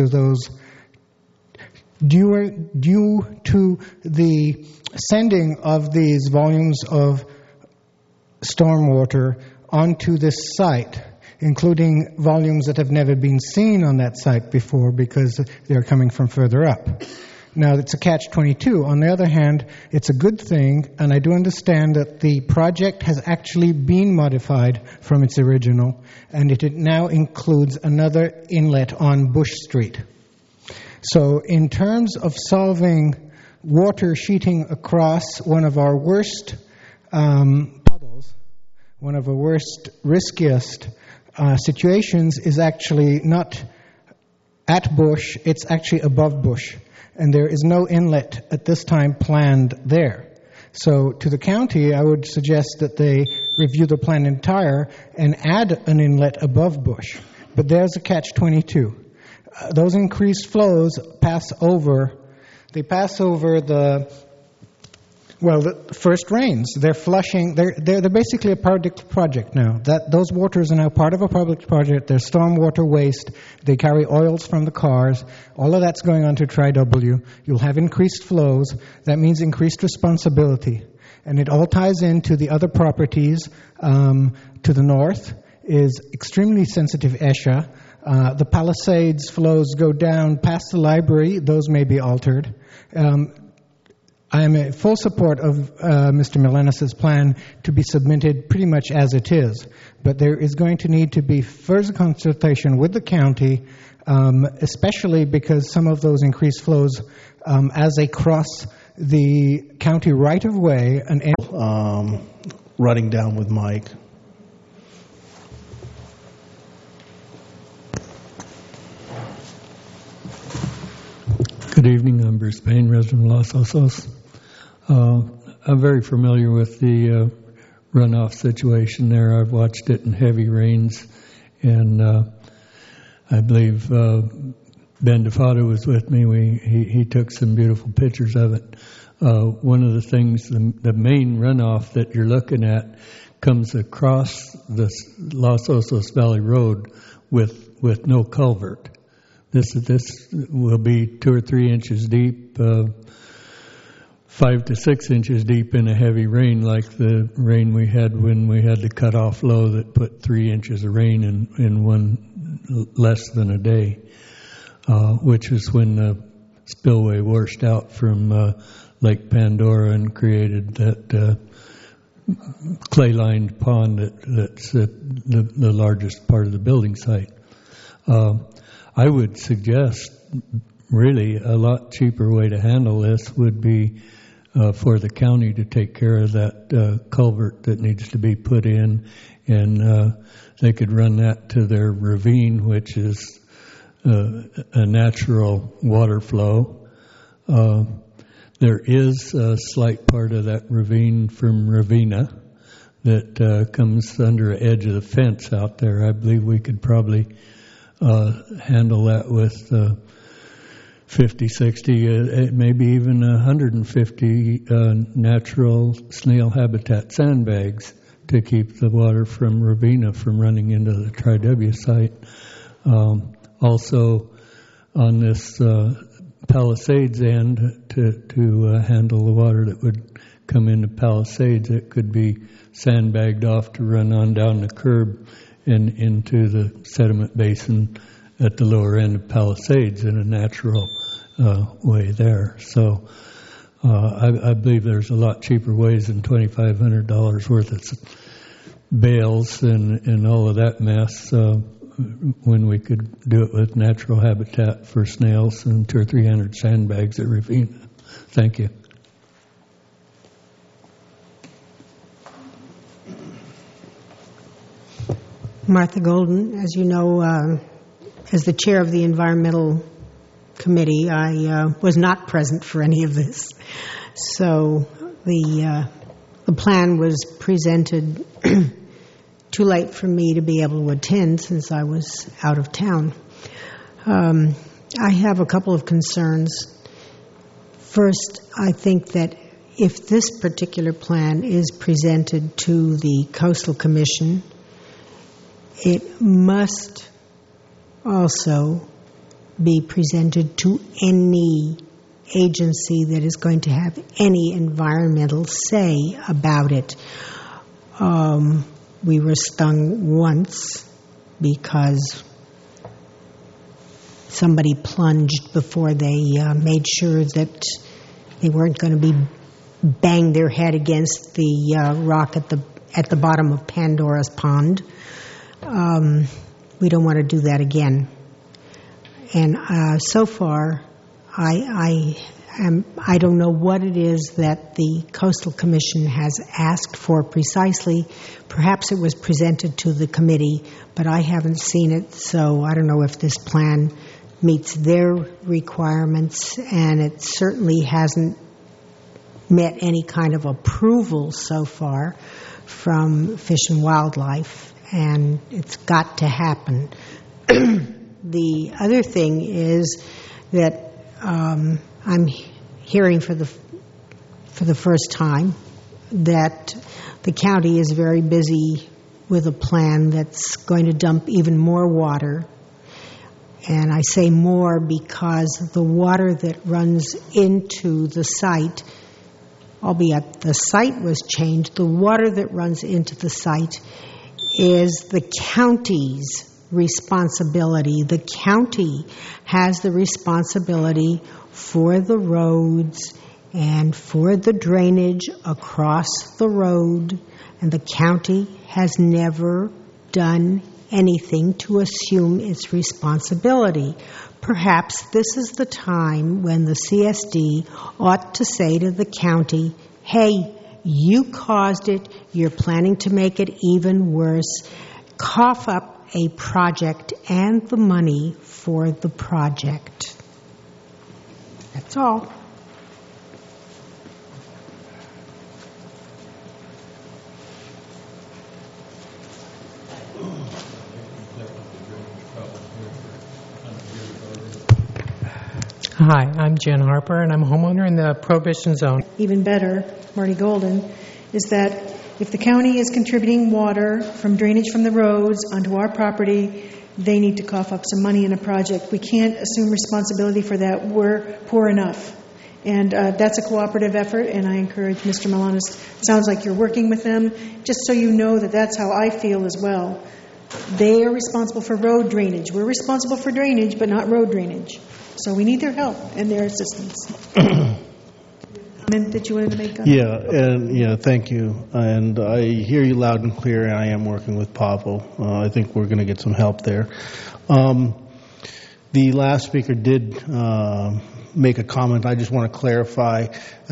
the sending of these volumes of stormwater onto this site, including volumes that have never been seen on that site before because they're coming from further up. Now, it's a catch-22. On the other hand, it's a good thing, and I do understand that the project has actually been modified from its original, and it now includes another inlet on Bush Street. So in terms of solving water sheeting across one of our worst puddles, one of our worst, riskiest situations is actually not at Bush, it's actually above Bush. And there is no inlet at this time planned there. So to the county, I would suggest that they review the plan entire and add an inlet above Bush. But there's a catch-22. Those increased flows pass over the first rains. They're flushing. They're basically a public project now. Those waters are now part of a public project. They're stormwater waste. They carry oils from the cars. All of that's going on to Tri-W. You'll have increased flows. That means increased responsibility. And it all ties into the other properties. To the north is extremely sensitive ESHA. The Palisades flows go down past the library. Those may be altered. I am in full support of Mr. Milenis's plan to be submitted pretty much as it is. But there is going to need to be further consultation with the county, especially because some of those increased flows, as they cross the county right-of-way, running down with Mike. Good evening. I'm Bruce Payne, resident of Los Osos. I'm very familiar with the runoff situation there. I've watched it in heavy rains, and I believe Ben DeFato was with me. He took some beautiful pictures of it. One of the things, the main runoff that you're looking at comes across the Los Osos Valley Road with no culvert. This will be 2 or 3 inches deep, 5 to 6 inches deep in a heavy rain, like the rain we had when we had the cutoff low that put 3 inches of rain in one less than a day, which is when the spillway washed out from Lake Pandora and created that clay-lined pond that's the largest part of the building site. I would suggest, really, a lot cheaper way to handle this would be for the county to take care of that culvert that needs to be put in, and they could run that to their ravine, which is a natural water flow. There is a slight part of that ravine from Ravenna that comes under the edge of the fence out there. I believe we could probably handle that with 50, 60, maybe even 150 natural snail habitat sandbags to keep the water from Ravenna from running into the Tri-W site. Also, on this Palisades end, to handle the water that would come into Palisades, it could be sandbagged off to run on down the curb and into the sediment basin at the lower end of Palisades in a natural way there. So I believe there's a lot cheaper ways than $2,500 worth of bales and all of that mess when we could do it with natural habitat for snails and 200 or 300 sandbags at Ravenna. Thank you. Martha Golden, as you know, as the chair of the Environmental Committee, I was not present for any of this. So the plan was presented too late for me to be able to attend since I was out of town. I have a couple of concerns. First, I think that if this particular plan is presented to the Coastal Commission, it must also be presented to any agency that is going to have any environmental say about it. We were stung once because somebody plunged before they made sure that they weren't going to be bang their head against the rock at the bottom of Pandora's Pond. We don't want to do that again. And so far, I don't know what it is that the Coastal Commission has asked for precisely. Perhaps it was presented to the committee, but I haven't seen it, so I don't know if this plan meets their requirements, and it certainly hasn't met any kind of approval so far from Fish and Wildlife, and it's got to happen. The other thing is that I'm hearing for the first time that the county is very busy with a plan that's going to dump even more water. And I say more because the water that runs into the site, albeit the site was changed, the water that runs into the site is the county's responsibility. The county has the responsibility for the roads and for the drainage across the road, and the county has never done anything to assume its responsibility. Perhaps this is the time when the CSD ought to say to the county, hey, you caused it, you're planning to make it even worse. Cough up a project and the money for the project. That's all. Hi, I'm Jen Harper, and I'm a homeowner in the Prohibition Zone. Even better, Marty Golden, is that if the county is contributing water from drainage from the roads onto our property, they need to cough up some money in a project. We can't assume responsibility for that. We're poor enough. And that's a cooperative effort, and I encourage Mr. Milanes. It sounds like you're working with them, just so you know that that's how I feel as well. They are responsible for road drainage. We're responsible for drainage, but not road drainage. So we need their help and their assistance. comment that you wanted to make on Thank you. And I hear you loud and clear, and I am working with Pavel. I think we're going to get some help there. The last speaker did make a comment. I just want to clarify.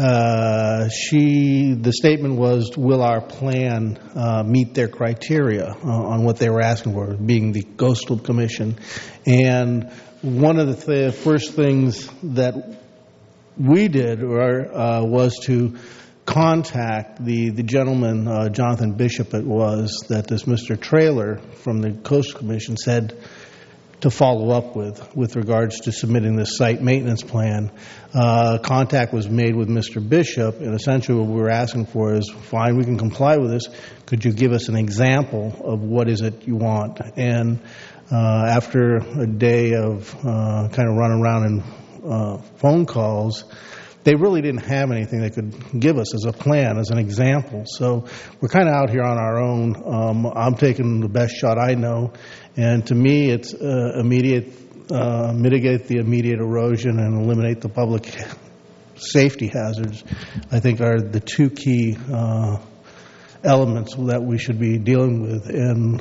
The statement was, will our plan meet their criteria on what they were asking for, being the Coastal Commission? And one of the first things that we did was to contact the gentleman, Jonathan Bishop it was, that this Mr. Traylor from the Coastal Commission said to follow up with regards to submitting this site maintenance plan. Contact was made with Mr. Bishop, and essentially what we were asking for is, fine, we can comply with this. Could you give us an example of what is it you want? And after a day of kind of running around in phone calls, they really didn't have anything they could give us as a plan, as an example. So we're kind of out here on our own. I'm taking the best shot I know. And to me, it's mitigate the immediate erosion and eliminate the public safety hazards, I think are the two key elements that we should be dealing with. And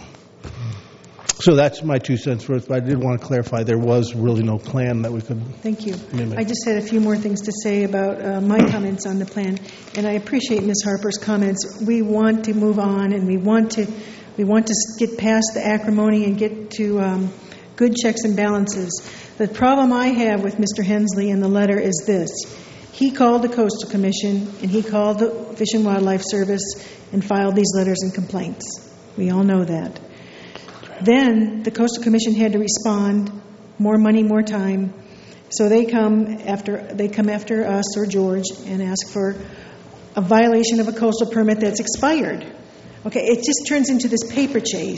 so that's my 2 cents worth, but I did want to clarify there was really no plan that we could Thank you. mimic. I just had a few more things to say about my comments on the plan, and I appreciate Ms. Harper's comments. We want to move on, and we want to get past the acrimony and get to good checks and balances. The problem I have with Mr. Hensley in the letter is this. He called the Coastal Commission, and he called the Fish and Wildlife Service and filed these letters and complaints. We all know that. Then the Coastal Commission had to respond, more money, more time. So they come after us or George and ask for a violation of a coastal permit that's expired. Okay, it just turns into this paper chase.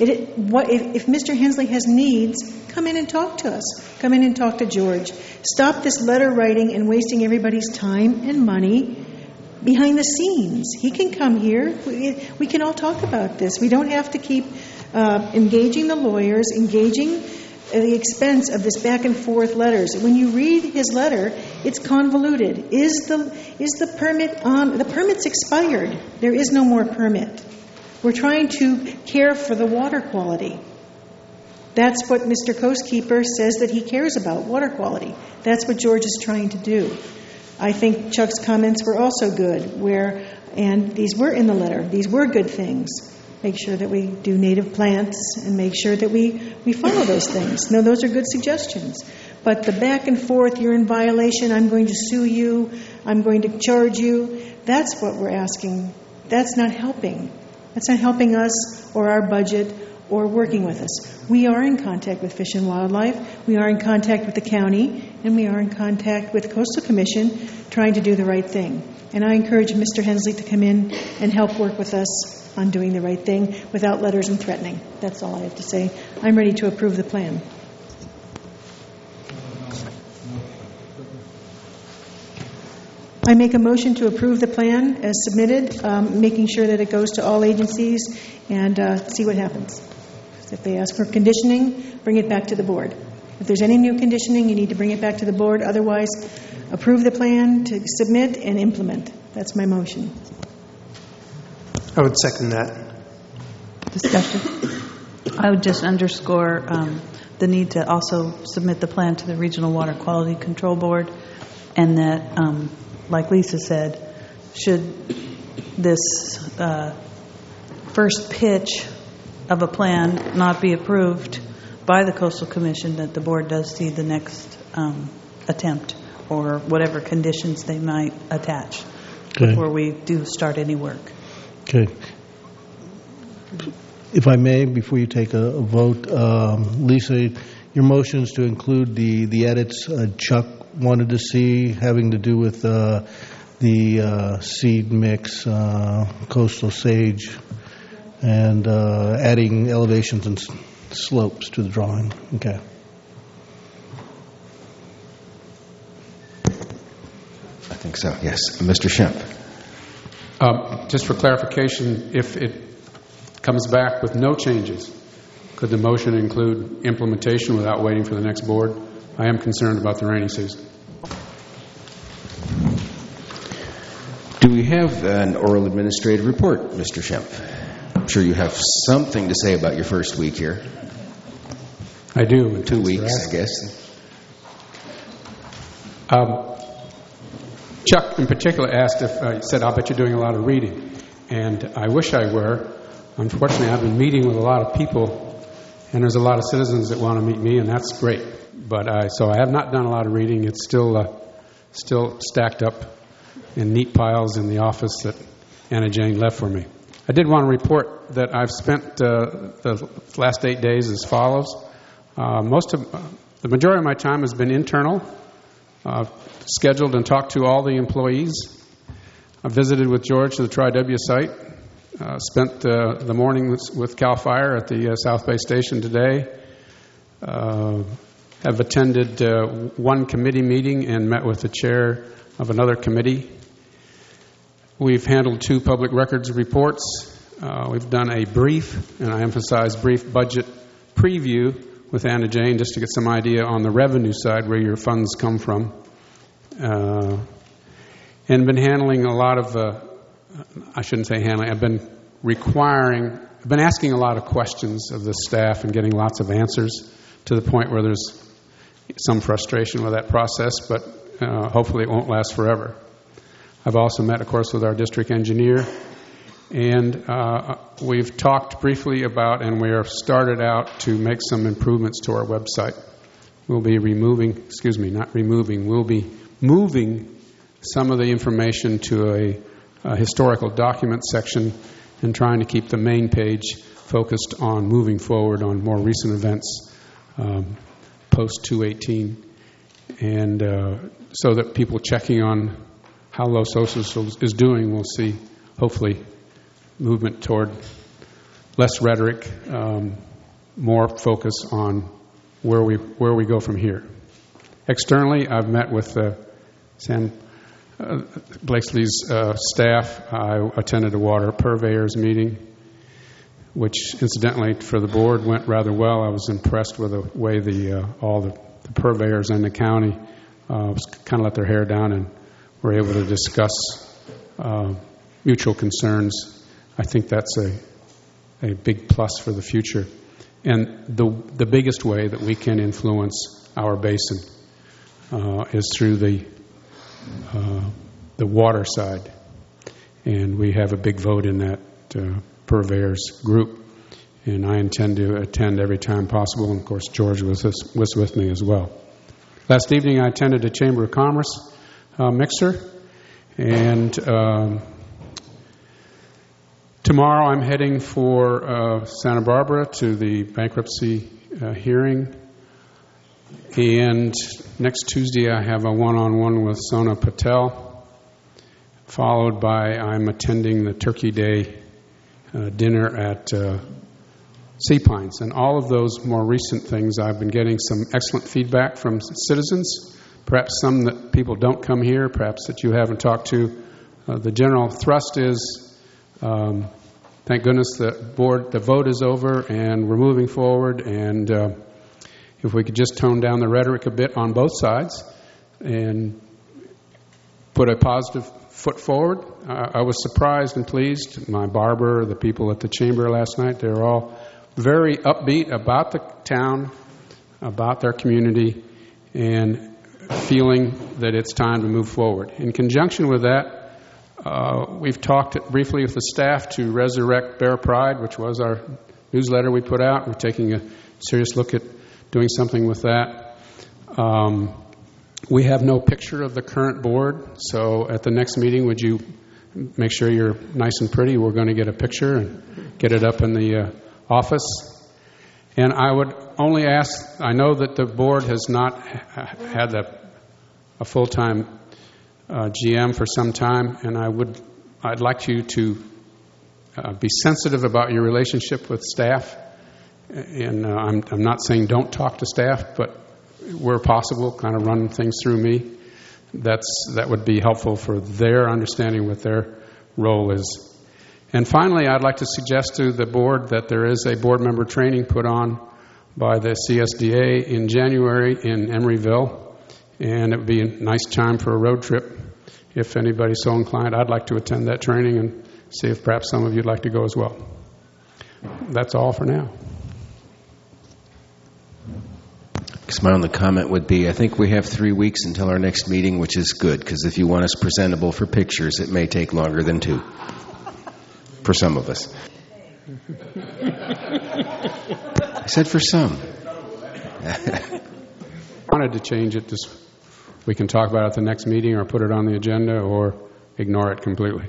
If Mr. Hensley has needs, come in and talk to us. Come in and talk to George. Stop this letter writing and wasting everybody's time and money behind the scenes. He can come here. We can all talk about this. We don't have to keep engaging the lawyers, engaging the expense of this back and forth letters. When you read his letter, it's convoluted. Is the permit on? The permit's expired. There is no more permit. We're trying to care for the water quality. That's what Mr. Coastkeeper says that he cares about, water quality. That's what George is trying to do. I think Chuck's comments were also good, and these were in the letter. These were good things. Make sure that we do native plants and make sure that we follow those things. No, those are good suggestions. But the back and forth, you're in violation, I'm going to sue you, I'm going to charge you, that's what we're asking. That's not helping. That's not helping us or our budget or working with us. We are in contact with Fish and Wildlife, we are in contact with the county, and we are in contact with the Coastal Commission trying to do the right thing. And I encourage Mr. Hensley to come in and help work with us on doing the right thing without letters and threatening. That's all I have to say. I'm ready to approve the plan. I make a motion to approve the plan as submitted, making sure that it goes to all agencies and see what happens. If they ask for conditioning, bring it back to the board. If there's any new conditioning, you need to bring it back to the board. Otherwise, approve the plan to submit and implement. That's my motion. I would second that. Discussion. I would just underscore the need to also submit the plan to the Regional Water Quality Control Board, and that, like Lisa said, should this first pitch of a plan not be approved by the Coastal Commission, that the board does see the next attempt or whatever conditions they might attach before we do start any work. Okay. If I may, before you take a vote, Lisa, your motions to include the edits Chuck wanted to see having to do with the seed mix, coastal sage, and adding elevations and slopes to the drawing. Okay. I think so, yes. Mr. Shemp. Just for clarification, if it comes back with no changes, could the motion include implementation without waiting for the next board? I am concerned about the rainy season. have an oral administrative report, Mr. Schempf. I'm sure you have something to say about your first week here. I do. 2 weeks, I guess. Chuck, in particular, asked if I said, I'll bet you're doing a lot of reading. And I wish I were. Unfortunately, I've been meeting with a lot of people, and there's a lot of citizens that want to meet me, and that's great. But so I have not done a lot of reading. It's still stacked up in neat piles in the office that Anna Jane left for me. I did want to report that I've spent the last 8 days as follows. The majority of my time has been internal, scheduled and talked to all the employees. I visited with George to the Tri-W site. Spent the morning with CAL FIRE at the South Bay Station today. Have attended one committee meeting and met with the chair of another committee. We've handled 2 public records reports. We've done a brief, and I emphasize brief, budget preview with Anna Jane just to get some idea on the revenue side where your funds come from. And been handling a lot of, I shouldn't say handling, I've been asking a lot of questions of the staff and getting lots of answers to the point where there's some frustration with that process, but hopefully it won't last forever. I've also met, of course, with our district engineer, and we've talked briefly about, and we have started out to make some improvements to our website. We'll be we'll be moving some of the information to a historical document section and trying to keep the main page focused on moving forward on more recent events post-218, and so that people checking on how Los Osos is doing will see, hopefully, movement toward less rhetoric, more focus on where we go from here. Externally, I've met with Sam Blakesley's staff. I attended a water purveyors meeting, which incidentally for the board went rather well. I was impressed with the way all the purveyors in the county kind of let their hair down and were able to discuss mutual concerns. I think that's a big plus for the future. And the biggest way that we can influence our basin is through the water side. And we have a big vote in that purveyors group. And I intend to attend every time possible. And, of course, George was with me as well. Last evening I attended a Chamber of Commerce mixer. And tomorrow I'm heading for Santa Barbara to the bankruptcy hearing. And next Tuesday I have a one-on-one with Sona Patel, followed by I'm attending the Turkey Day dinner at Sea Pines. And all of those more recent things, I've been getting some excellent feedback from citizens, perhaps some that people don't come here, perhaps that you haven't talked to. The general thrust is, thank goodness the vote is over and we're moving forward, and if we could just tone down the rhetoric a bit on both sides and put a positive foot forward. I was surprised and pleased. My barber, the people at the chamber last night, they were all very upbeat about the town, about their community, and feeling that it's time to move forward. In conjunction with that, we've talked briefly with the staff to resurrect Bear Pride, which was our newsletter we put out. We're taking a serious look at doing something with that. We have no picture of the current board, so at the next meeting, would you make sure you're nice and pretty? We're going to get a picture and get it up in the office. And I would only ask, I know that the board has not had a full-time GM for some time, and I'd like you to be sensitive about your relationship with staff. And I'm not saying don't talk to staff, but where possible, kind of run things through me. That would be helpful for their understanding what their role is. And finally, I'd like to suggest to the board that there is a board member training put on by the CSDA in January in Emeryville, and it would be a nice time for a road trip. if anybody's so inclined, I'd like to attend that training and see if perhaps some of you'd like to go as well. That's all for now. My only comment would be, I think we have 3 weeks until our next meeting, which is good, because if you want us presentable for pictures, it may take longer than 2 for some of us. I said for some. I wanted to change it. We can talk about it at the next meeting or put it on the agenda or ignore it completely.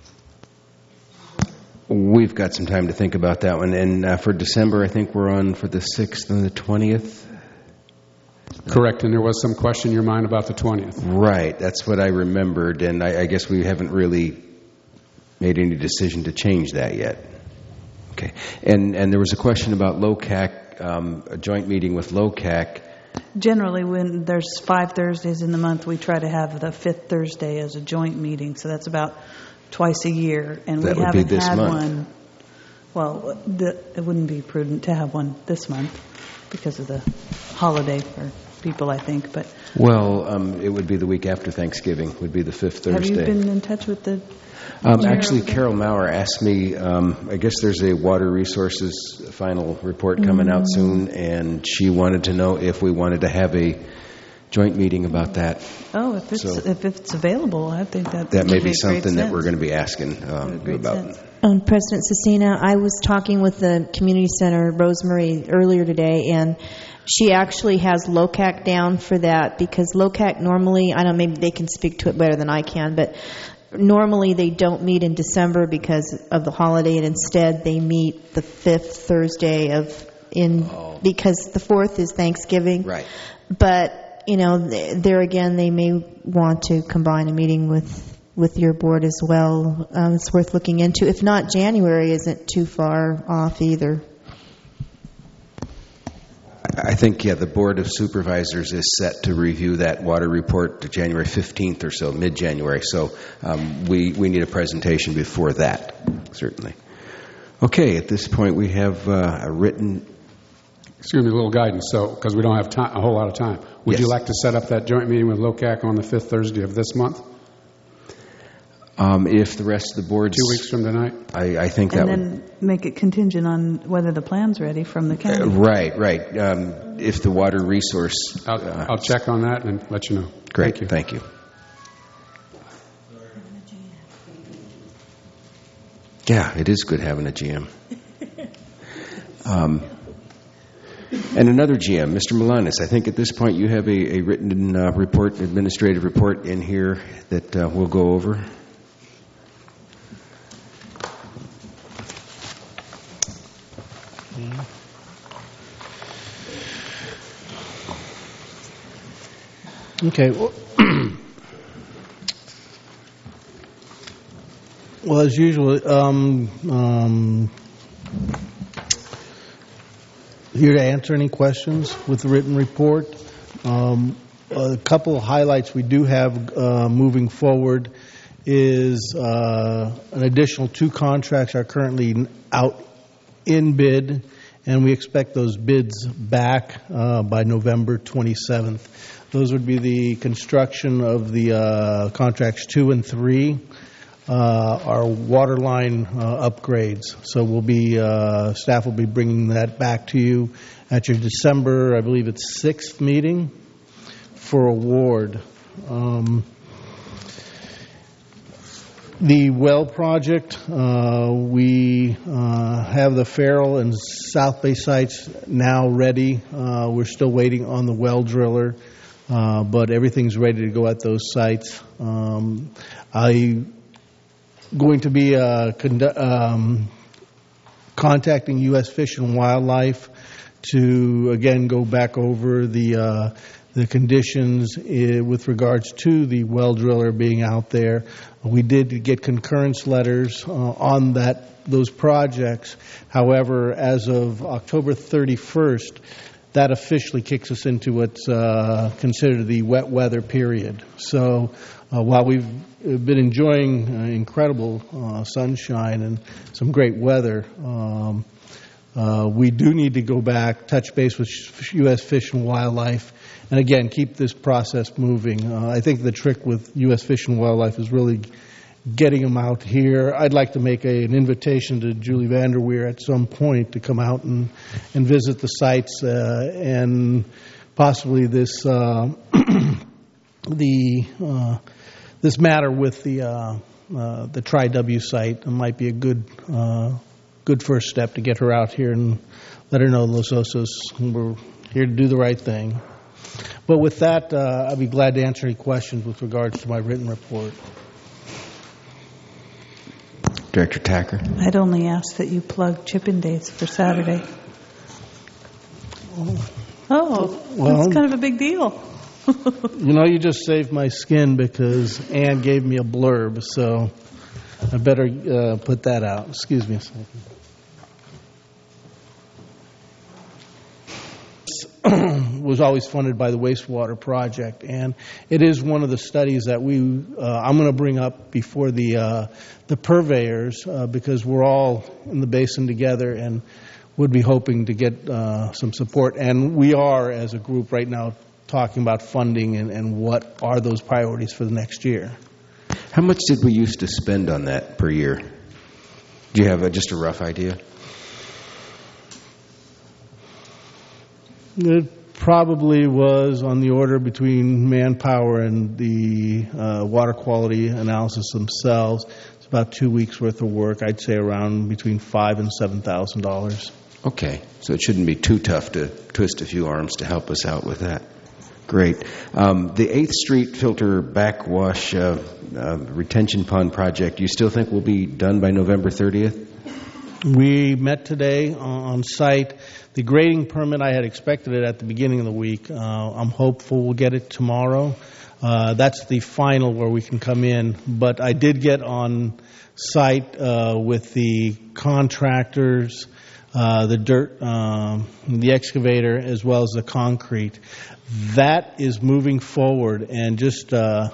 We've got some time to think about that one. And for December, I think we're on for the 6th and the 20th. Correct, and there was some question in your mind about the 20th. Right, that's what I remembered, and I guess we haven't really made any decision to change that yet. Okay, and there was a question about LOCAC, a joint meeting with LOCAC. Generally, when there's 5 Thursdays in the month, we try to have the 5th Thursday as a joint meeting, so that's about twice a year, and that we haven't had month. One. Well, it wouldn't be prudent to have one this month because of the holiday for people, I think. But it would be the week after Thanksgiving. Would be the 5th Thursday. Have you been in touch with the? Actually, Carol Maurer asked me. I guess there's a water resources final report coming out soon, and she wanted to know if we wanted to have a joint meeting about that. Oh, if it's available, I think that may be something that we're going to be asking you about. President Cecina, I was talking with the community center, Rosemary, earlier today, and she actually has LOCAC down for that because LOCAC normally, I don't know, maybe they can speak to it better than I can, but normally they don't meet in December because of the holiday, and instead they meet the 5th Thursday because the 4th is Thanksgiving. Right. But, there again, they may want to combine a meeting with your board as well. It's worth looking into. If not, January isn't too far off either. I think, the Board of Supervisors is set to review that water report to January 15th or so, mid-January. So we need a presentation before that, certainly. Okay, at this point we have a written... Excuse me, a little guidance, because we don't have a whole lot of time. Would you like to set up that joint meeting with LOCAC on the 5th Thursday of this month? If the rest of the board's... 2 weeks from tonight? I think that would... And then make it contingent on whether the plan's ready from the county. Right. If the water resource... I'll check on that and let you know. Great, thank you. Yeah, it is good having a GM. And another GM, Mr. Milanis, I think at this point you have a written report, administrative report in here that we'll go over. Okay. Well, as usual, here to answer any questions with the written report. A couple of highlights we do have moving forward is an additional 2 contracts are currently out in bid, and we expect those bids back by November 27th. Those would be the construction of the contracts 2 and 3, our water line upgrades. So we'll be staff will be bringing that back to you at your December, I believe it's 6th meeting for award. The well project, we have the Farrell and South Bay sites now ready. We're still waiting on the well driller. But everything's ready to go at those sites. I'm going to be contacting U.S. Fish and Wildlife to, again, go back over the conditions with regards to the well driller being out there. We did get concurrence letters on those projects. However, as of October 31st, that officially kicks us into what's considered the wet weather period. So while we've been enjoying incredible sunshine and some great weather, we do need to go back, touch base with U.S. Fish and Wildlife, and again, keep this process moving. I think the trick with U.S. Fish and Wildlife is really getting them out here. I'd like to make an invitation to Julie Vanderweer at some point to come out and visit the sites and possibly this this matter with the Tri-W site might be a good first step to get her out here and let her know Los Osos, we're here to do the right thing. But with that, I'd be glad to answer any questions with regards to my written report. Director Tacker. I'd only ask that you plug Chipping Days for Saturday. Oh, well, that's kind of a big deal. You just saved my skin because Ann gave me a blurb, so I better put that out. Excuse me a second. Was always funded by the wastewater project, and it is one of the studies that I'm going to bring up before the purveyors because we're all in the basin together and would be hoping to get some support. And we are, as a group right now, talking about funding and what are those priorities for the next year. How much did we used to spend on that per year? Do you have just a rough idea? It probably was on the order between manpower and the water quality analysis themselves. It's about 2 weeks worth of work. I'd say around between $5,000 and $7,000. Okay, so it shouldn't be too tough to twist a few arms to help us out with that. Great. The 8th Street filter backwash retention pond project, you still think will be done by November 30th? We met today on site. The grading permit, I had expected it at the beginning of the week. I'm hopeful we'll get it tomorrow. That's the final where we can come in. But I did get on site with the contractors, the dirt, the excavator, as well as the concrete. That is moving forward. And just as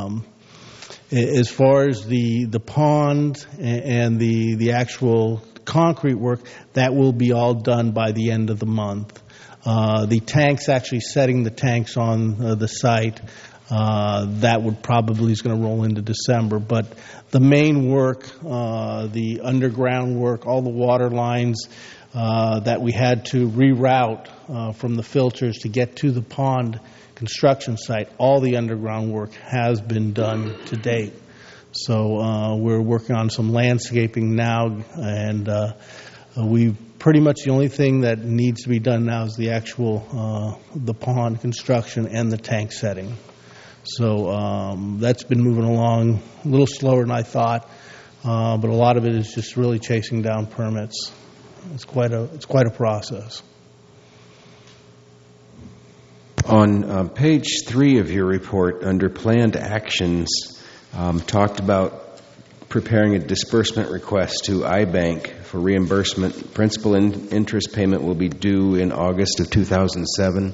far as the pond and the actual concrete work, that will be all done by the end of the month. The tanks, actually setting the tanks on the site, that would probably is going to roll into December. But the main work, the underground work, all the water lines that we had to reroute from the filters to get to the pond construction site, all the underground work has been done to date. So we're working on some landscaping now, and we pretty much the only thing that needs to be done now is the actual the pond construction and the tank setting. So that's been moving along a little slower than I thought, but a lot of it is just really chasing down permits. It's quite a process. On page 3 of your report, under planned actions, talked about preparing a disbursement request to iBank for reimbursement. Principal and interest payment will be due in August of 2007.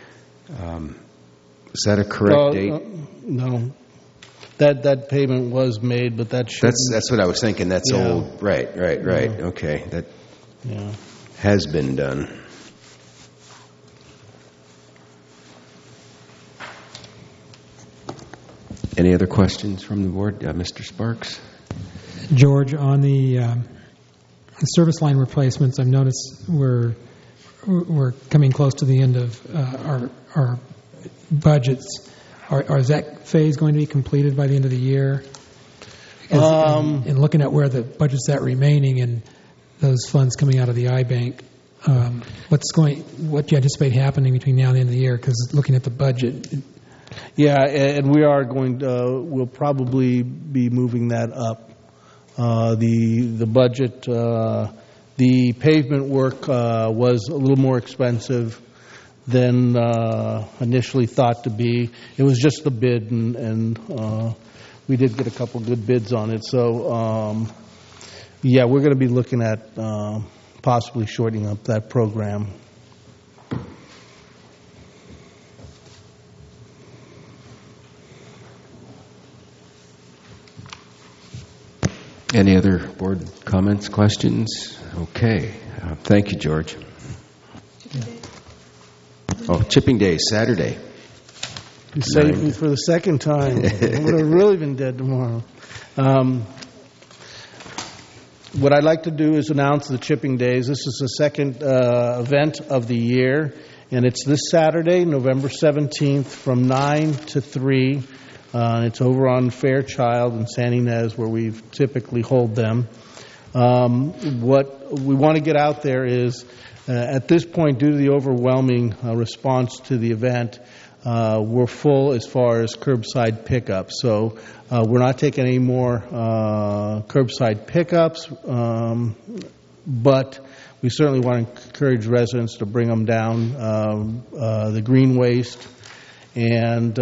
Is that a correct date? No. That payment was made, but that should... That's what I was thinking. That's old. Right. Yeah. Okay. That has been done. Any other questions from the board? Mr. Sparks? George, on the service line replacements, I've noticed we're coming close to the end of our budgets. Is that phase going to be completed by the end of the year? And looking at where the budget's at remaining and those funds coming out of the iBank, what do you anticipate happening between now and the end of the year? Because looking at the budget... Yeah, and we are going to, we'll probably be moving that up. The budget, the pavement work was a little more expensive than initially thought to be. It was just the bid, and we did get a couple good bids on it. So, we're going to be looking at possibly shortening up that program. Any other board comments, questions? Okay. Thank you, George. Oh, Chipping Day, Saturday. You saved me for the second time. I would have really been dead tomorrow. What I'd like to do is announce the Chipping Days. This is the second event of the year, and it's this Saturday, November 17th, from 9 to 3. It's over on Fairchild in San Ynez, where we typically hold them. What we want to get out there is, at this point, due to the overwhelming response to the event, we're full as far as curbside pickups. So we're not taking any more curbside pickups, but we certainly want to encourage residents to bring them down, the green waste, and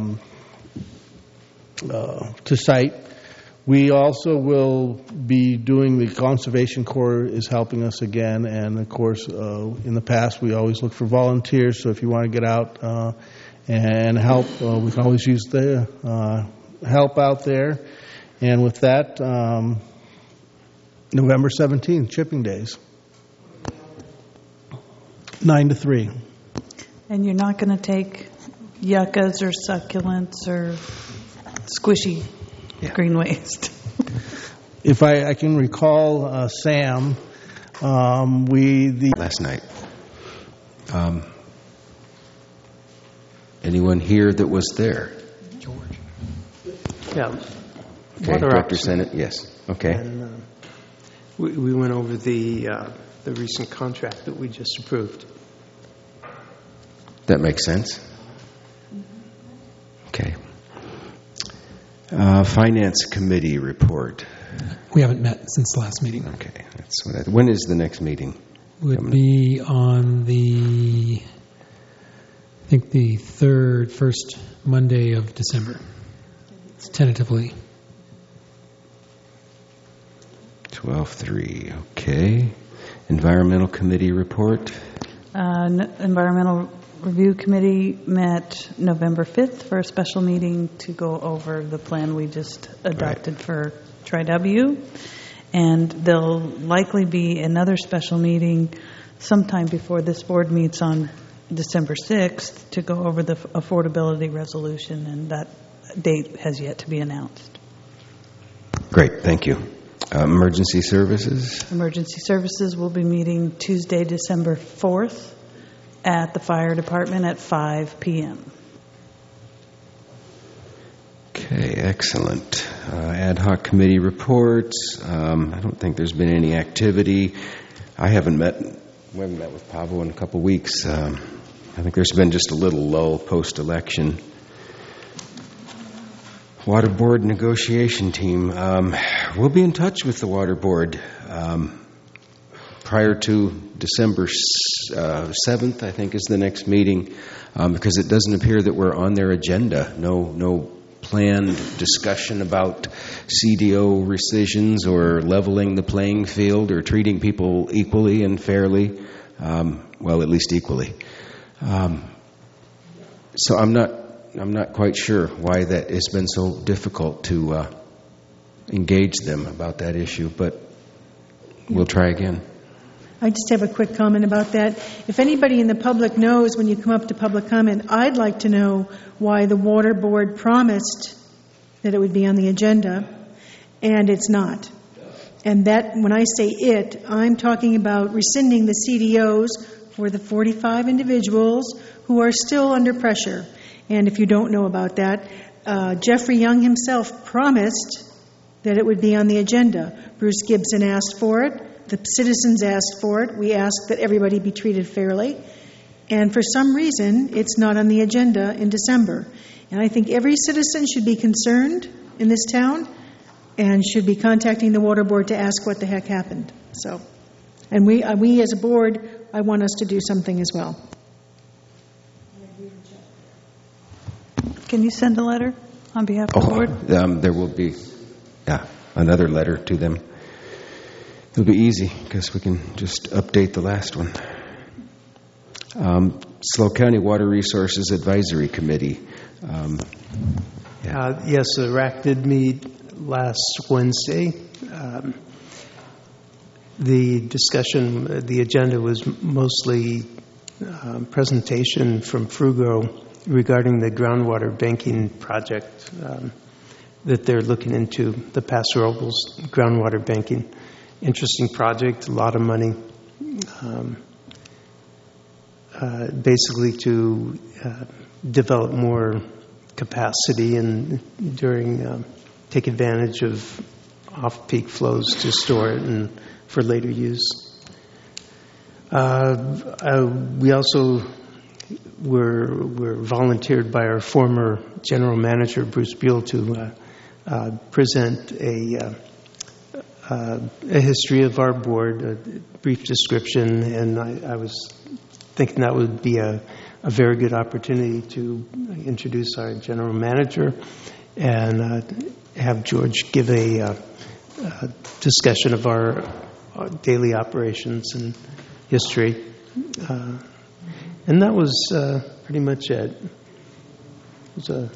to site. We also will be doing, the Conservation Corps is helping us again, and of course, in the past we always look for volunteers, so if you want to get out and help, we can always use the help out there. And with that, November 17th, Chipping Days, 9 to 3. And you're not going to take yuccas or succulents or squishy green waste. If I can recall, Sam, last night. Anyone here that was there? George. Yeah. Okay, Director Senate, yes. Okay. And, we went over the recent contract that we just approved. That makes sense. Okay. Finance Committee report. We haven't met since the last meeting. Okay. That's what when is the next meeting? Would be on the, I think the first Monday of December. It's tentatively. 12/3. Okay. Environmental Committee report. Environmental Review Committee met November 5th for a special meeting to go over the plan we just adopted for Tri-W. And there'll likely be another special meeting sometime before this board meets on December 6th to go over the affordability resolution, and that date has yet to be announced. Great, thank you. Emergency Services. Emergency Services will be meeting Tuesday, December 4th at the Fire Department at 5 p.m. Okay, excellent. Ad hoc committee reports. I don't think there's been any activity. We haven't met with Pavo in a couple weeks. I think there's been just a little lull post-election. Water Board negotiation team. We'll be in touch with the Water Board prior to December 7th, I think, is the next meeting, because it doesn't appear that we're on their agenda. No planned discussion about CDO rescissions or leveling the playing field or treating people equally and fairly. Well, at least equally. So I'm not quite sure why that has been so difficult to engage them about that issue, but we'll try again. I just have a quick comment about that. If anybody in the public knows, when you come up to public comment, I'd like to know why the Water Board promised that it would be on the agenda, and it's not. And that, when I say it, I'm talking about rescinding the CDOs for the 45 individuals who are still under pressure. And if you don't know about that, Jeffrey Young himself promised that it would be on the agenda. Bruce Gibson asked for it. The citizens asked for it. We asked that everybody be treated fairly. And for some reason, it's not on the agenda in December. And I think every citizen should be concerned in this town and should be contacting the Water Board to ask what the heck happened. So, and we as a board, I want us to do something as well. Can you send a letter on behalf of the board? There will be, another letter to them. It'll be easy because we can just update the last one. SLO County Water Resources Advisory Committee. Yes, the RAC did meet last Wednesday. The discussion, the agenda was mostly presentation from Frugo regarding the groundwater banking project that they're looking into, the Paso Robles groundwater banking. Interesting project, a lot of money. Basically to develop more capacity and take advantage of off-peak flows to store it and for later use. We also were volunteered by our former general manager, Bruce Buell, to present a history of our board, a brief description, and I was thinking that would be a very good opportunity to introduce our general manager and have George give a discussion of our daily operations and history. And that was pretty much it. It was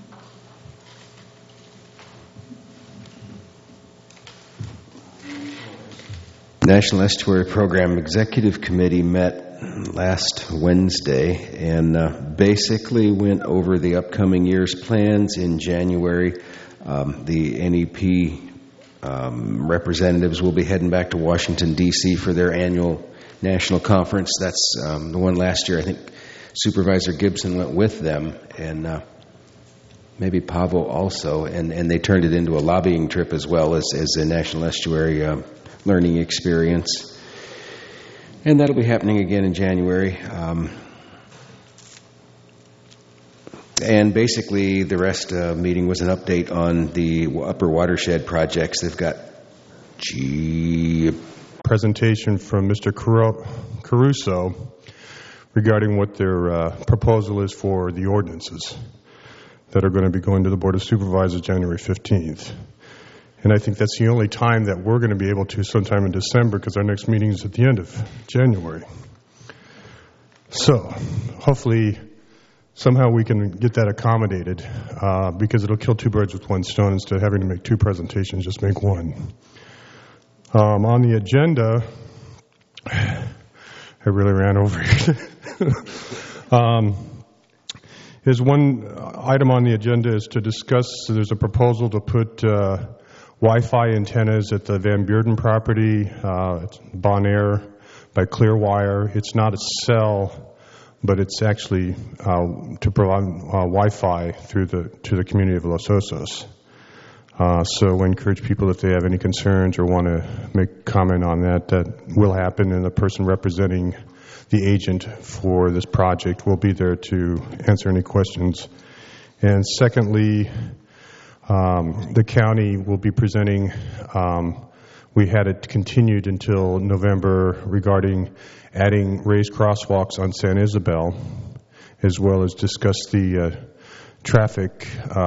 National Estuary Program Executive Committee met last Wednesday and basically went over the upcoming year's plans in January. The NEP representatives will be heading back to Washington, D.C. for their annual national conference. That's the one last year. I think Supervisor Gibson went with them, and maybe Pavel also, and they turned it into a lobbying trip as well as a National Estuary learning experience. And that'll be happening again in January. And basically, the rest meeting was an update on the upper watershed projects. They've got presentation from Mr. Caruso regarding what their proposal is for the ordinances that are going to be going to the Board of Supervisors January 15th. And I think that's the only time that we're going to be able to sometime in December, because our next meeting is at the end of January. So hopefully somehow we can get that accommodated, because it'll kill two birds with one stone. Instead of having to make two presentations, just make one. On the agenda, I really ran over it. There's one item on the agenda is to discuss, there's a proposal to put Wi-Fi antennas at the Van Beurden property, it's Bon Air by Clearwire. It's not a cell, but it's actually to provide Wi-Fi to the community of Los Osos. So we encourage people, if they have any concerns or want to make comment on that, that will happen, and the person representing the agent for this project will be there to answer any questions. And secondly, the county will be presenting, we had it continued until November, regarding adding raised crosswalks on San Isabel, as well as discuss the traffic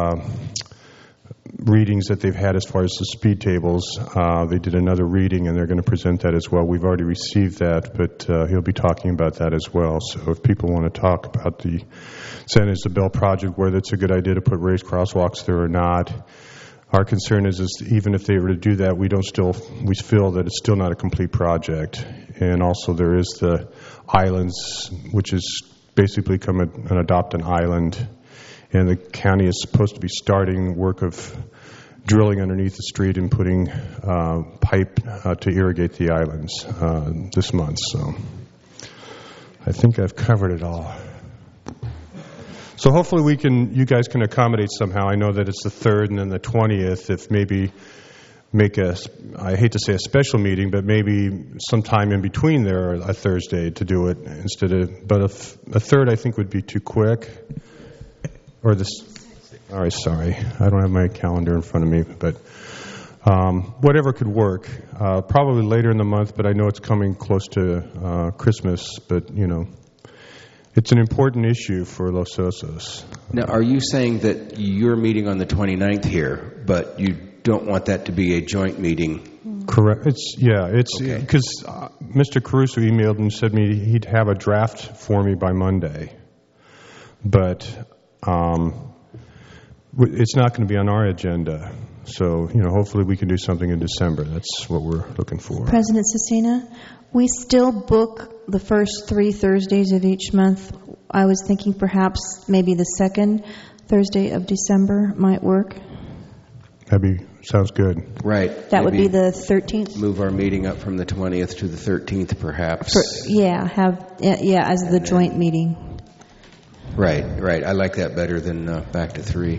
readings that they've had as far as the speed tables. They did another reading, and they're going to present that as well. We've already received that, but he'll be talking about that as well. So if people want to talk about the San Isabel project, whether it's a good idea to put raised crosswalks there or not, our concern is even if they were to do that, we feel that it's still not a complete project. And also there is the islands, which is basically become an adopt an island. And the county is supposed to be starting work of drilling underneath the street and putting pipe to irrigate the islands this month. So I think I've covered it all. So hopefully you guys can accommodate somehow. I know that it's the 3rd and then the 20th. If maybe make I hate to say a special meeting, but maybe sometime in between there, a Thursday to do it instead of, but a 3rd I think would be too quick. Or this, all right, sorry, I don't have my calendar in front of me, but whatever could work. Probably later in the month, but I know it's coming close to Christmas, but it's an important issue for Los Osos. Now, are you saying that you're meeting on the 29th here, but you don't want that to be a joint meeting? Correct. It's because Mr. Caruso emailed and said he'd have a draft for me by Monday, but it's not going to be on our agenda. So, hopefully we can do something in December. That's what we're looking for. President Cecina, we still book the first 3 Thursdays of each month. I was thinking perhaps maybe the second Thursday of December might work. Sounds good. Right. That would be the 13th. Move our meeting up from the 20th to the 13th, perhaps. As the joint meeting. Right. I like that better than back to 3.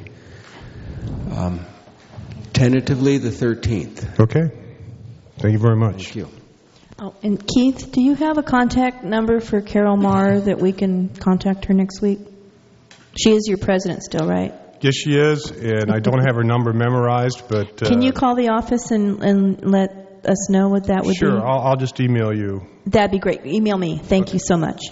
Tentatively, the 13th. Okay. Thank you very much. Thank you. Oh, and Keith, do you have a contact number for Carol Marr that we can contact her next week? She is your president still, right? Yes, she is, and I don't have her number memorized, but... Can you call the office and let us know what that would be? Sure, I'll just email you. That'd be great. Email me. Thank you so much.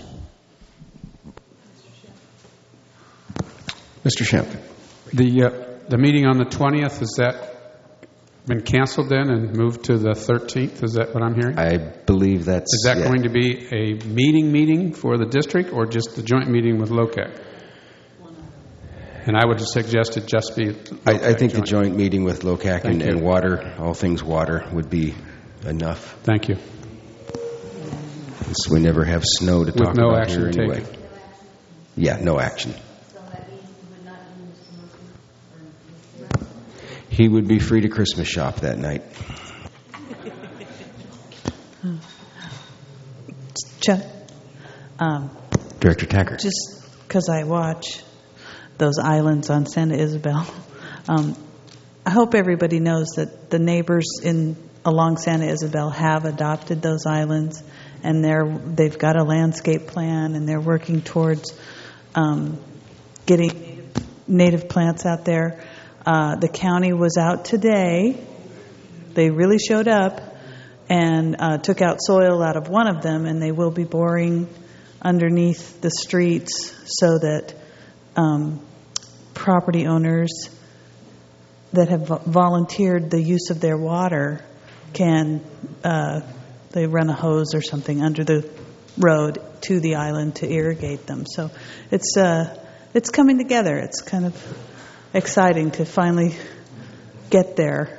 Mr. Shempton. The meeting on the 20th, has that been canceled then and moved to the 13th? Is that what I'm hearing? I believe that's... Is that going to be a meeting for the district or just the joint meeting with LOCAC? And I would suggest it just be... I think the joint meeting with LOCAC and water, all things water, would be enough. Thank you. So we never have snow to talk about here anyway. No action taken. Yeah, no action. He would be free to Christmas shop that night. Chuck? Director Tacker. Just because I watch those islands on Santa Isabel, I hope everybody knows that the neighbors along Santa Isabel have adopted those islands, and they've got a landscape plan, and they're working towards getting native plants out there. The county was out today. They really showed up and took out soil out of one of them, and they will be boring underneath the streets so that property owners that have volunteered the use of their water can they run a hose or something under the road to the island to irrigate them. So it's coming together. It's kind of exciting to finally get there.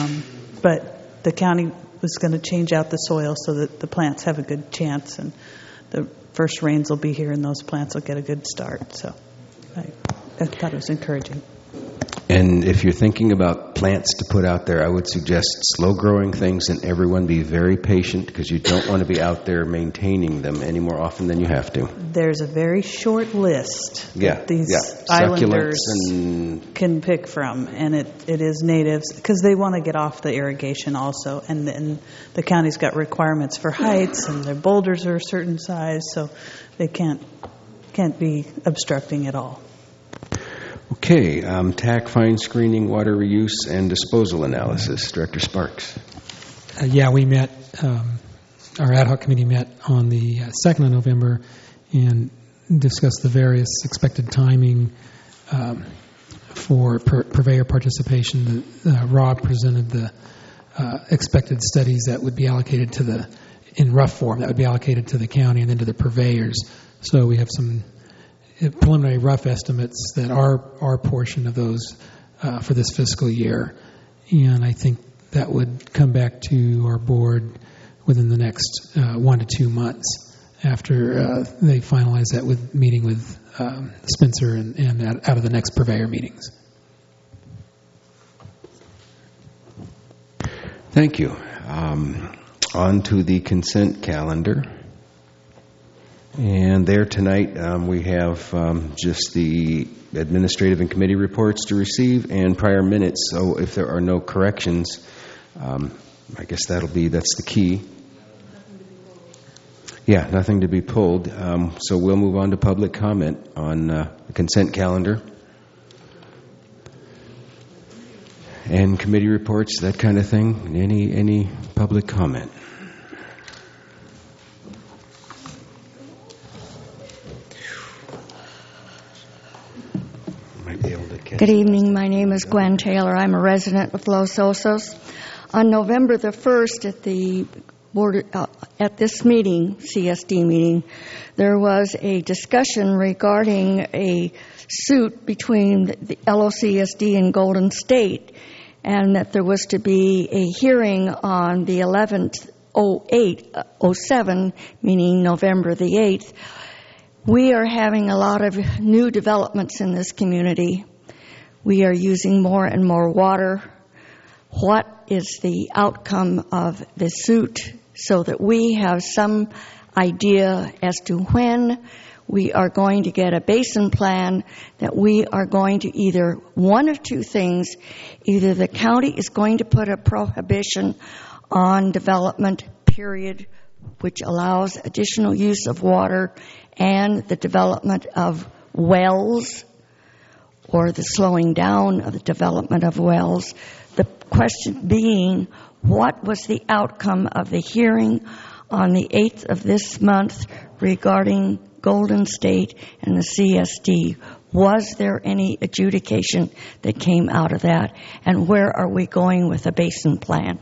But the county was going to change out the soil so that the plants have a good chance, and the first rains will be here and those plants will get a good start. So I thought it was encouraging. And if you're thinking about plants to put out there, I would suggest slow-growing things, and everyone be very patient because you don't want to be out there maintaining them any more often than you have to. There's a very short list that these islanders can pick from, and it is natives because they want to get off the irrigation also. And then the county's got requirements for heights, and their boulders are a certain size, so they can't be obstructing at all. Okay, TAC fine screening, water reuse, and disposal analysis. Director Sparks. We met, our ad hoc committee met on the 2nd of November and discussed the various expected timing for purveyor participation. Rob presented the expected studies that would be allocated in rough form, that would be allocated to the county and then to the purveyors. So we have some preliminary rough estimates that are our portion of those for this fiscal year. And I think that would come back to our board within the next 1 to 2 months after they finalize that with meeting with Spencer and out of the next purveyor meetings. Thank you. On to the consent calendar. And there tonight we have just the administrative and committee reports to receive and prior minutes. So if there are no corrections, I guess that's the key. Yeah, nothing to be pulled. So we'll move on to public comment on the consent calendar. And committee reports, that kind of thing. Any public comment? Good evening. My name is Gwen Taylor. I'm a resident of Los Osos. On November the 1st at the board, at this meeting, CSD meeting, there was a discussion regarding a suit between the LOCSD and Golden State. and that there was to be a hearing on the 11/08/07, meaning November the 8th. We are having a lot of new developments in this community. We are using more and more water. What is the outcome of the suit so that we have some idea as to when we are going to get a basin plan, that we are going to either one of two things, either the county is going to put a prohibition on development, period, which allows additional use of water and the development of wells, or the slowing down of the development of wells. The question being, what was the outcome of the hearing on the 8th of this month regarding Golden State and the CSD? Was there any adjudication that came out of that? And where are we going with the basin plan?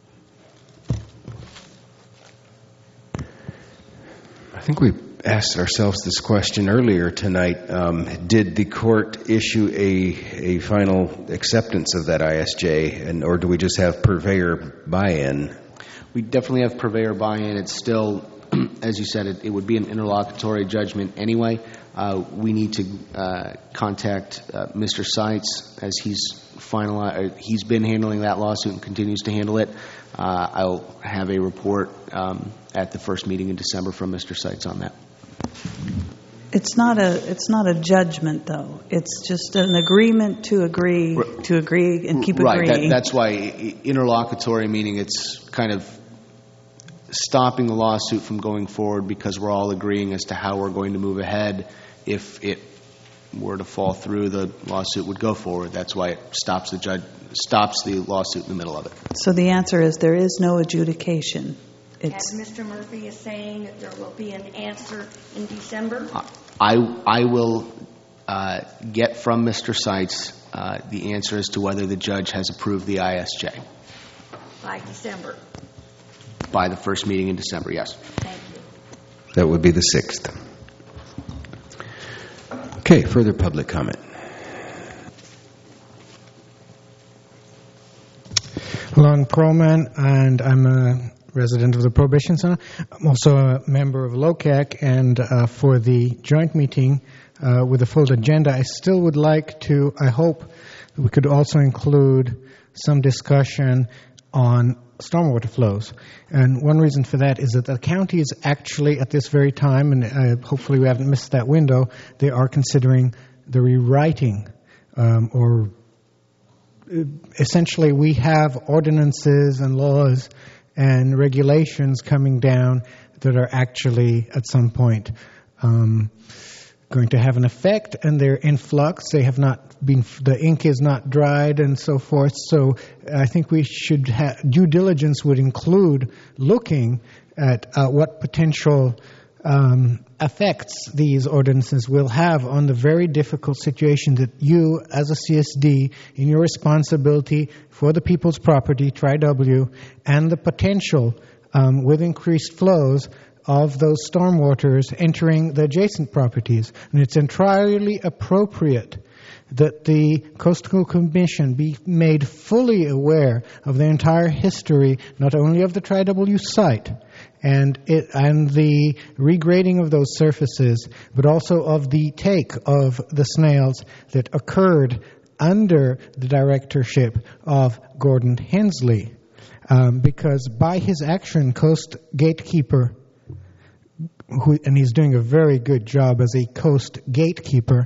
I think we asked ourselves this question earlier tonight. Did the court issue a final acceptance of that ISJ, or do we just have purveyor buy-in? We definitely have purveyor buy-in. It's still, as you said, it would be an interlocutory judgment anyway. We need to contact Mr. Seitz as he's been handling that lawsuit and continues to handle it. I'll have a report at the first meeting in December from Mr. Seitz on that. It's not a judgment, though. It's just an agreement to agree and keep agreeing. Right. That's why interlocutory, meaning it's kind of stopping the lawsuit from going forward because we're all agreeing as to how we're going to move ahead. If it were to fall through, the lawsuit would go forward. That's why it stops the lawsuit in the middle of it. So the answer is there is no adjudication. And Mr. Murphy is saying that there will be an answer in December? I will get from Mr. Seitz the answer as to whether the judge has approved the ISJ. By December? By the first meeting in December, yes. Thank you. That would be the 6th. Okay, further public comment. Lon Proman, and I'm a resident of the Prohibition Center. I'm also a member of LOCAC, and for the joint meeting with a full agenda, I still would like to, I hope we could also include some discussion on stormwater flows. And one reason for that is that the county is actually at this very time, and hopefully we haven't missed that window, they are considering the rewriting or essentially we have ordinances and laws and regulations coming down that are actually at some point going to have an effect, and they're in flux. They have not been, the ink is not dried and so forth. So I think we should have, due diligence would include looking at what potential effects these ordinances will have on the very difficult situation that you, as a CSD, in your responsibility for the people's property, Tri-W, and the potential with increased flows of those stormwaters entering the adjacent properties. And it's entirely appropriate that the Coastal Commission be made fully aware of the entire history, not only of the Tri-W site, and the regrading of those surfaces, but also of the take of the snails that occurred under the directorship of Gordon Hensley. Because by his action, Coast Gatekeeper, and he's doing a very good job as a Coast Gatekeeper,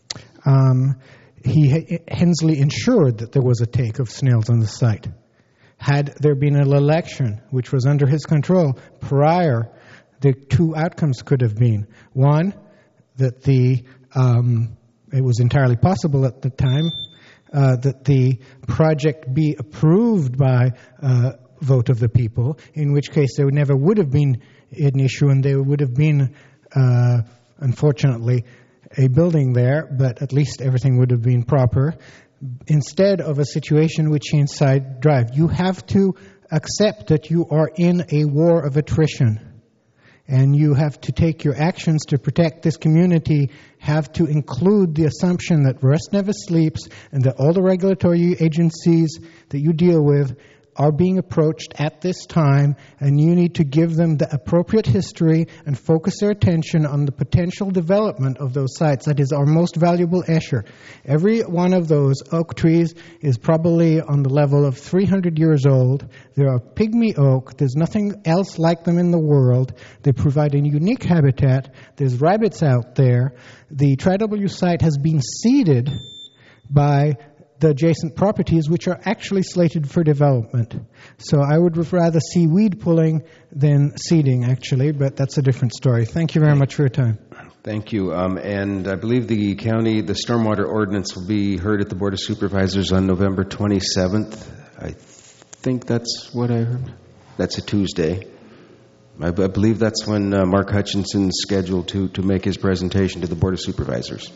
Hensley ensured that there was a take of snails on the site. Had there been an election, which was under his control, prior, the two outcomes could have been. One, that it was entirely possible at the time that the project be approved by vote of the people, in which case there never would have been an issue and there would have been, unfortunately, a building there, but at least everything would have been proper. Instead of a situation which inside drive, you have to accept that you are in a war of attrition. and you have to take your actions to protect this community have to include the assumption that rest never sleeps and that all the regulatory agencies that you deal with are being approached at this time, and you need to give them the appropriate history and focus their attention on the potential development of those sites. That is our most valuable Escher. Every one of those oak trees is probably on the level of 300 years old. They are pygmy oak. There's nothing else like them in the world. They provide a unique habitat. There's rabbits out there. The Tri-W site has been seeded by the adjacent properties, which are actually slated for development. So I would rather see weed pulling than seeding, actually, but that's a different story. Thank you very much for your time. Thank you. And I believe the stormwater ordinance will be heard at the Board of Supervisors on November 27th. I think that's what I heard. That's a Tuesday. I believe that's when Mark Hutchinson's scheduled to make his presentation to the Board of Supervisors.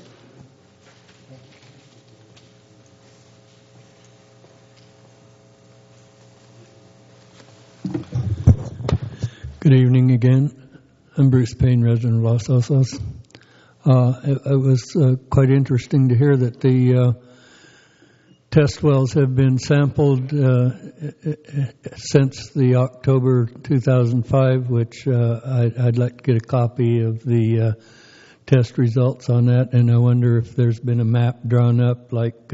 Good evening again. I'm Bruce Payne, resident of Los Osos. It was quite interesting to hear that the test wells have been sampled since the October 2005, which I'd like to get a copy of the test results on that, and I wonder if there's been a map drawn up like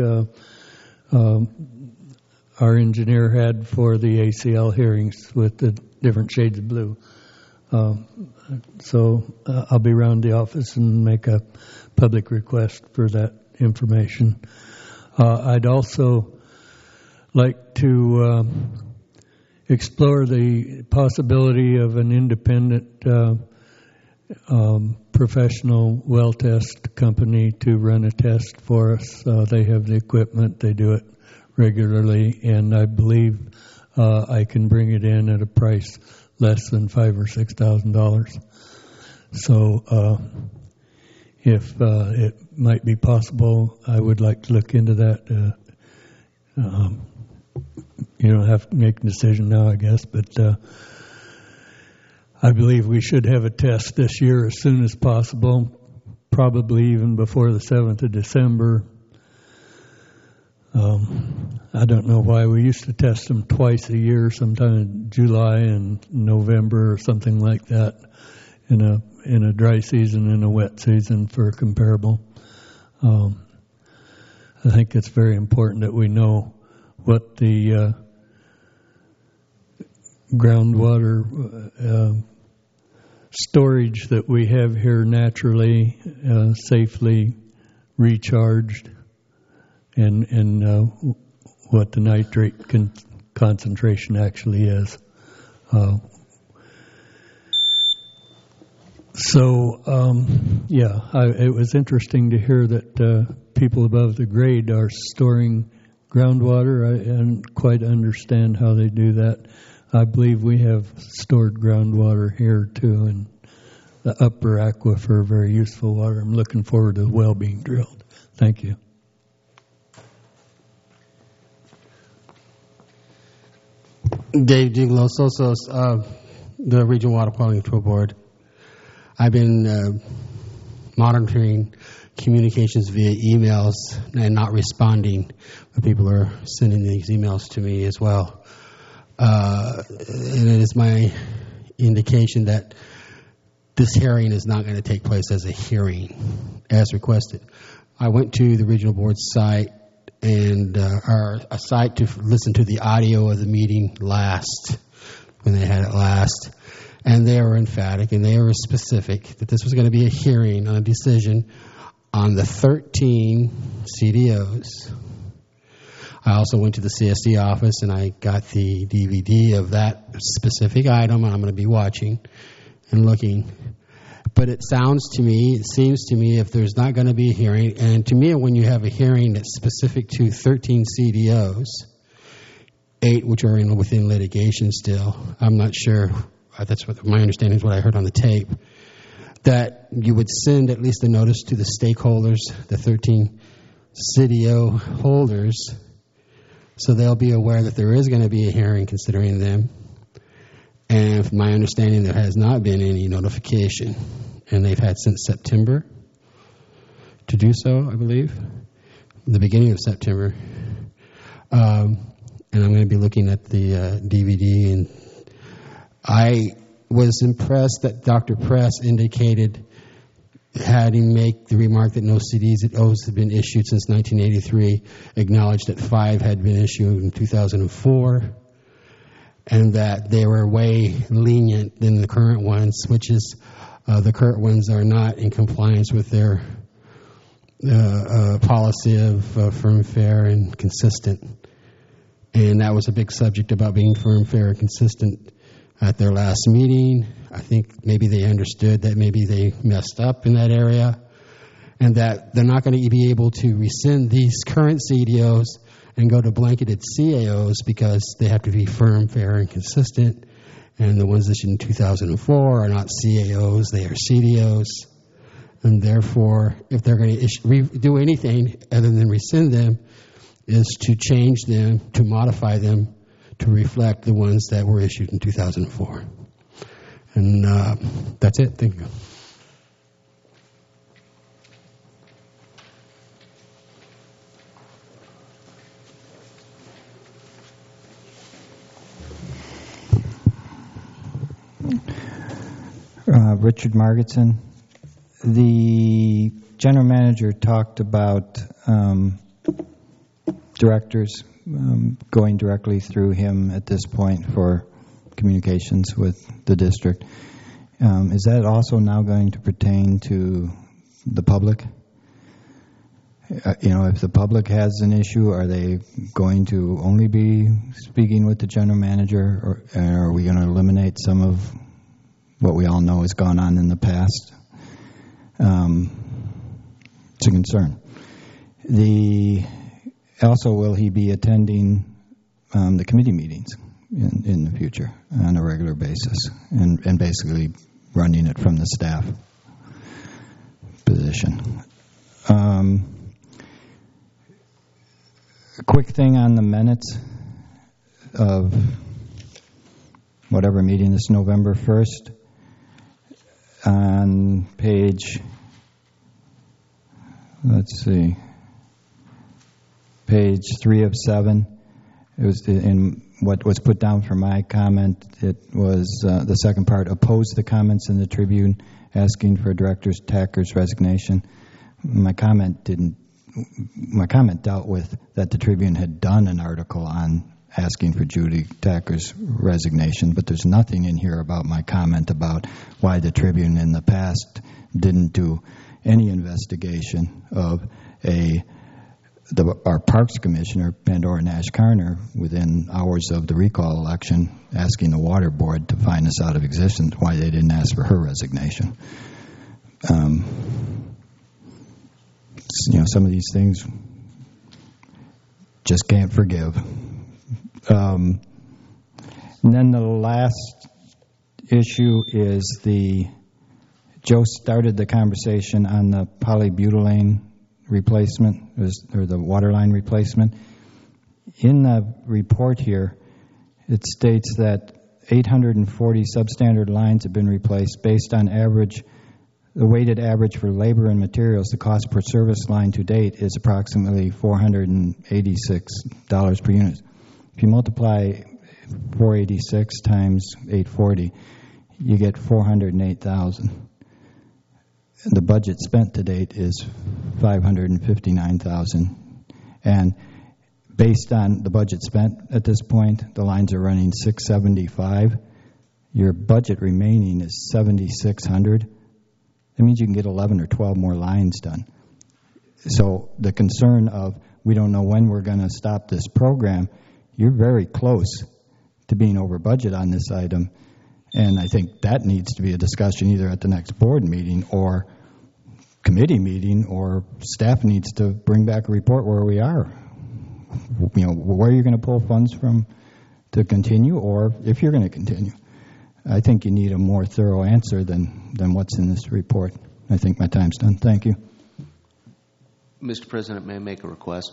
our engineer had for the ACL hearings with the different shades of blue. So I'll be around the office and make a public request for that information. I'd also like to explore the possibility of an independent professional well test company to run a test for us. They have the equipment, they do it regularly, and I believe I can bring it in at a price less than $5,000 or $6,000. So if it might be possible, I would like to look into that. You don't have to make a decision now, I guess, but I believe we should have a test this year as soon as possible, probably even before the 7th of December. I don't know why. We used to test them twice a year, sometime in July and November or something like that, in a dry season and a wet season for comparable. I think it's very important that we know what the groundwater storage that we have here naturally, safely recharged, and what the nitrate concentration actually is. It was interesting to hear that people above the grade are storing groundwater. I didn't quite understand how they do that. I believe we have stored groundwater here too, and the upper aquifer, very useful water. I'm looking forward to the well being drilled. Thank you. Dave G. Los Osos, the Regional Water Quality Control Board. I've been monitoring communications via emails and not responding, but people are sending these emails to me as well. And it is my indication that this hearing is not going to take place as a hearing, as requested. I went to the Regional Board's site and a site to listen to the audio of the meeting when they had it last. And they were emphatic and they were specific that this was going to be a hearing on a decision on the 13 CDOs. I also went to the CSD office and I got the DVD of that specific item, and I'm going to be watching and looking. But it seems to me, if there's not going to be a hearing, and to me, when you have a hearing that's specific to 13 CDOs, 8 which are within litigation still, I'm not sure, that's what my understanding is what I heard on the tape, that you would send at least a notice to the stakeholders, the 13 CDO holders, so they'll be aware that there is going to be a hearing considering them. And from my understanding, there has not been any notification. And they've had since September to do so, I believe, the beginning of September. And I'm going to be looking at the DVD. And I was impressed that Dr. Press indicated, had him make the remark that no CDOs had been issued since 1983, acknowledged that 5 had been issued in 2004, and that they were way lenient than the current ones, which is the current ones are not in compliance with their policy of firm, fair, and consistent. And that was a big subject about being firm, fair, and consistent at their last meeting. I think maybe they understood that maybe they messed up in that area, and that they're not going to be able to rescind these current CDOs and go to blanketed CAOs because they have to be firm, fair, and consistent. And the ones issued in 2004 are not CAOs, they are CDOs. And therefore, if they're going to do anything other than rescind them, is to change them, to modify them, to reflect the ones that were issued in 2004. And that's it. Thank you. Richard Margetson. The general manager talked about directors going directly through him at this point for communications with the district. Is that also now going to pertain to the public? If the public has an issue, are they going to only be speaking with the general manager, or are we going to eliminate some of what we all know has gone on in the past? It's a concern. Also, will he be attending the committee meetings in the future on a regular basis, and basically running it from the staff position? A quick thing on the minutes of whatever meeting is November 1st. On page 3 of 7, it was in what was put down for my comment. It was the second part: oppose the comments in the Tribune asking for Director Tacker's resignation. My comment dealt with that the Tribune had done an article on asking for Judy Tacker's resignation, but there's nothing in here about my comment about why the Tribune in the past didn't do any investigation of our Parks Commissioner, Pandora Nash-Carter, within hours of the recall election, asking the Water Board to find us out of existence, why they didn't ask for her resignation. Some of these things just can't forgive. And then the last issue is Joe started the conversation on the polybutylene replacement, or the water line replacement. In the report here, it states that 840 substandard lines have been replaced based on the weighted average for labor and materials. The cost per service line to date is approximately $486 per unit. If you multiply 486 times 840, you get $408,000. The budget spent to date is $559,000. And based on the budget spent at this point, the lines are running $675. Your budget remaining is $7,600. That means you can get 11 or 12 more lines done. So the concern of we don't know when we're going to stop this program, you're very close to being over budget on this item. And I think that needs to be a discussion either at the next board meeting or committee meeting, or staff needs to bring back a report where we are. Where you're going to pull funds from to continue, or if you're going to continue. I think you need a more thorough answer than what's in this report. I think my time's done. Thank you. Mr. President, may I make a request?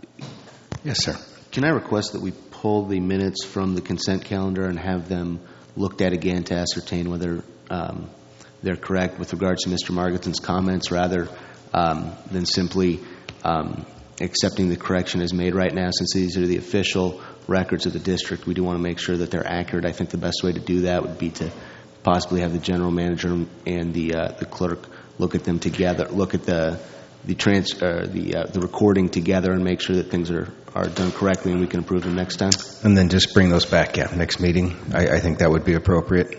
Yes, sir. Can I request that we pull the minutes from the consent calendar and have them looked at again to ascertain whether they're correct with regards to Mr. Margotton's comments, rather than simply accepting the correction as made right now. Since these are the official records of the district, we do want to make sure that they're accurate. I think the best way to do that would be to possibly have the general manager and the clerk look at them together, look at the recording together, and make sure that things are done correctly, and we can approve them next time. And then just bring those back, next meeting. I think that would be appropriate.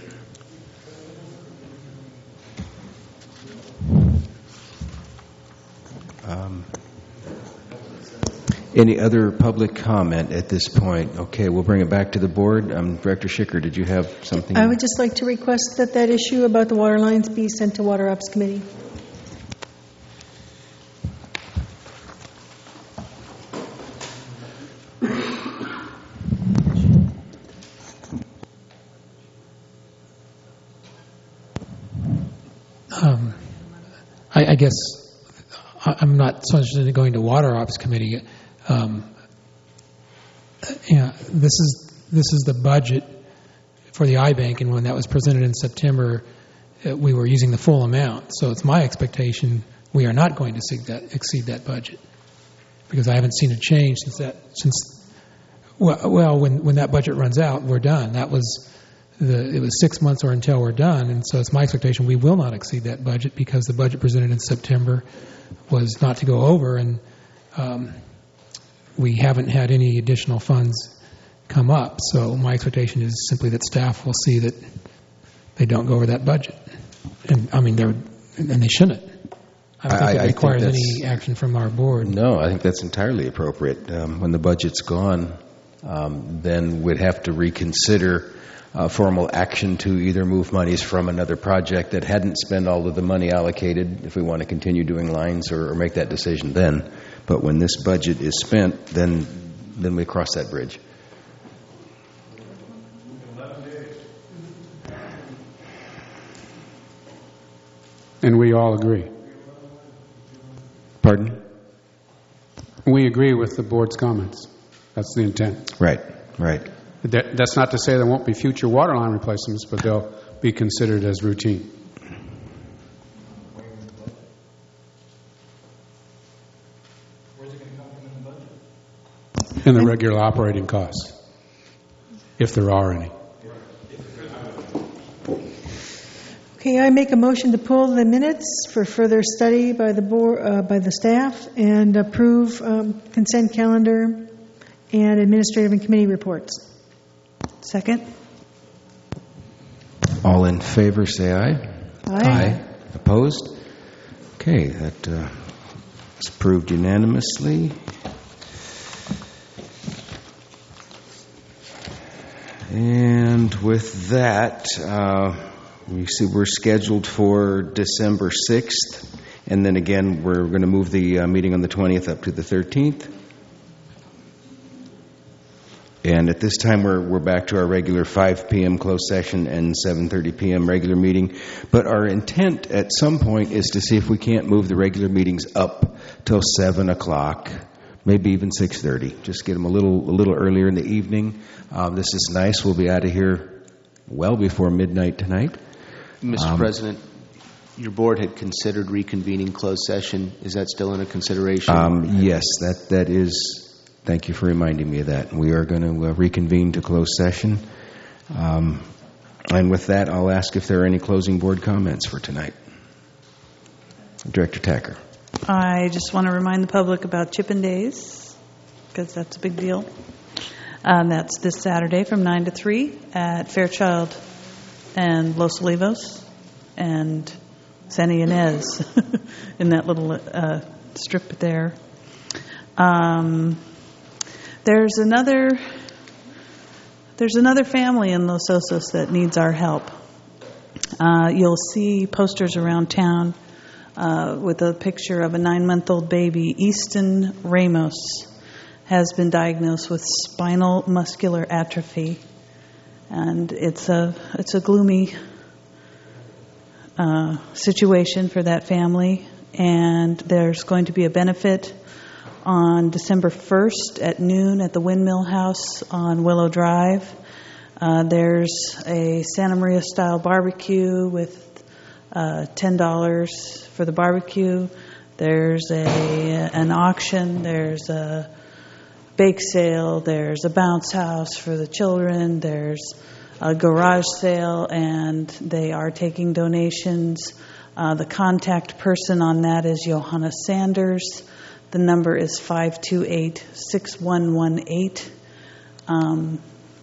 Any other public comment at this point? Okay, we'll bring it back to the board. Director Schicker, did you have something? I would just like to request that issue about the water lines be sent to Water Ops Committee. I guess I'm not so interested in going to Water Ops Committee. This is the budget for the iBank, and when that was presented in September, we were using the full amount. So it's my expectation we are not going to exceed that budget, because I haven't seen a change when that budget runs out, we're done. It was 6 months or until we're done, and so it's my expectation we will not exceed that budget, because the budget presented in September was not to go over, and we haven't had any additional funds come up. So my expectation is simply that staff will see that they don't go over that budget, and they shouldn't. I don't think it requires any action from our board. No, I think that's entirely appropriate. When the budget's gone, then we'd have to reconsider formal action to either move monies from another project that hadn't spent all of the money allocated, if we want to continue doing lines, or make that decision then. But when this budget is spent, then we cross that bridge. And we all agree. Pardon? We agree with the board's comments. That's the intent. Right. That's not to say there won't be future water line replacements, but they'll be considered as routine. Where's it going to come from in the budget? In the regular operating costs, if there are any. Okay, I make a motion to pull the minutes for further study by the board, by the staff, and approve consent calendar and administrative and committee reports. Second. All in favor, say aye. Aye. Opposed? Okay, that is approved unanimously. And with that, we see we're scheduled for December 6th, and then again we're going to move the meeting on the 20th up to the 13th. And at this time, we're back to our regular 5 p.m. closed session and 7:30 p.m. regular meeting. But our intent at some point is to see if we can't move the regular meetings up till 7 o'clock, maybe even 6:30. Just get them a little earlier in the evening. This is nice. We'll be out of here well before midnight tonight. Mr. President, your board had considered reconvening closed session. Is that still under consideration? Yes, that is. Thank you for reminding me of that. We are going to reconvene to closed session. And with that, I'll ask if there are any closing board comments for tonight. Director Tacker. I just want to remind the public about Chippin' Days, because that's a big deal. That's this Saturday from 9 to 3 at Fairchild and Los Olivos and Santa Ynez in that little strip there. There's another family in Los Osos that needs our help. You'll see posters around town with a picture of a 9-month-old baby. Easton Ramos has been diagnosed with spinal muscular atrophy, and it's a gloomy situation for that family. And there's going to be a benefit on December 1st at noon at the Windmill House on Willow Drive. There's a Santa Maria style barbecue with $10 for the barbecue. There's an auction. There's a bake sale. There's a bounce house for the children. There's a garage sale, and they are taking donations. The contact person on that is Johanna Sanders. The number is 528-6118.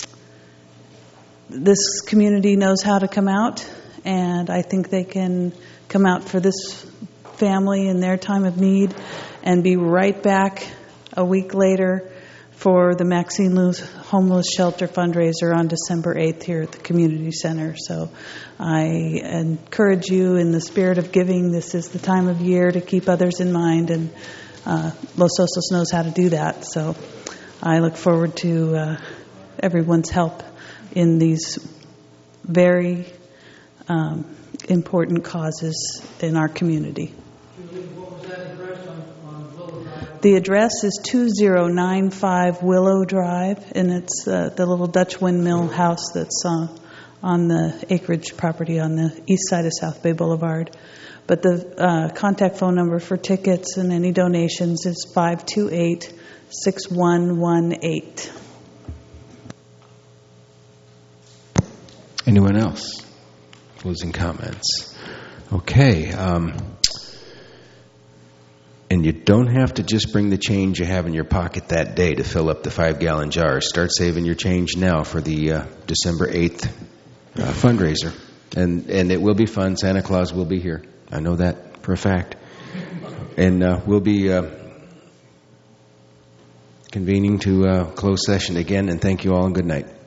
This community knows how to come out, and I think they can come out for this family in their time of need and be right back a week later for the Maxine Lewis Homeless Shelter fundraiser on December 8th here at the community center. So I encourage you, in the spirit of giving, this is the time of year to keep others in mind, and Los Osos knows how to do that. So I look forward to everyone's help in these very important causes in our community. The address is 2095 Willow Drive, and it's the little Dutch windmill house that's on the acreage property on the east side of South Bay Boulevard. But the contact phone number for tickets and any donations is 528-6118. Anyone else? Closing comments. Okay. And you don't have to just bring the change you have in your pocket that day to fill up the 5-gallon jars. Start saving your change now for the December 8th fundraiser. And it will be fun. Santa Claus will be here. I know that for a fact. And we'll be convening to close session again. And thank you all and good night.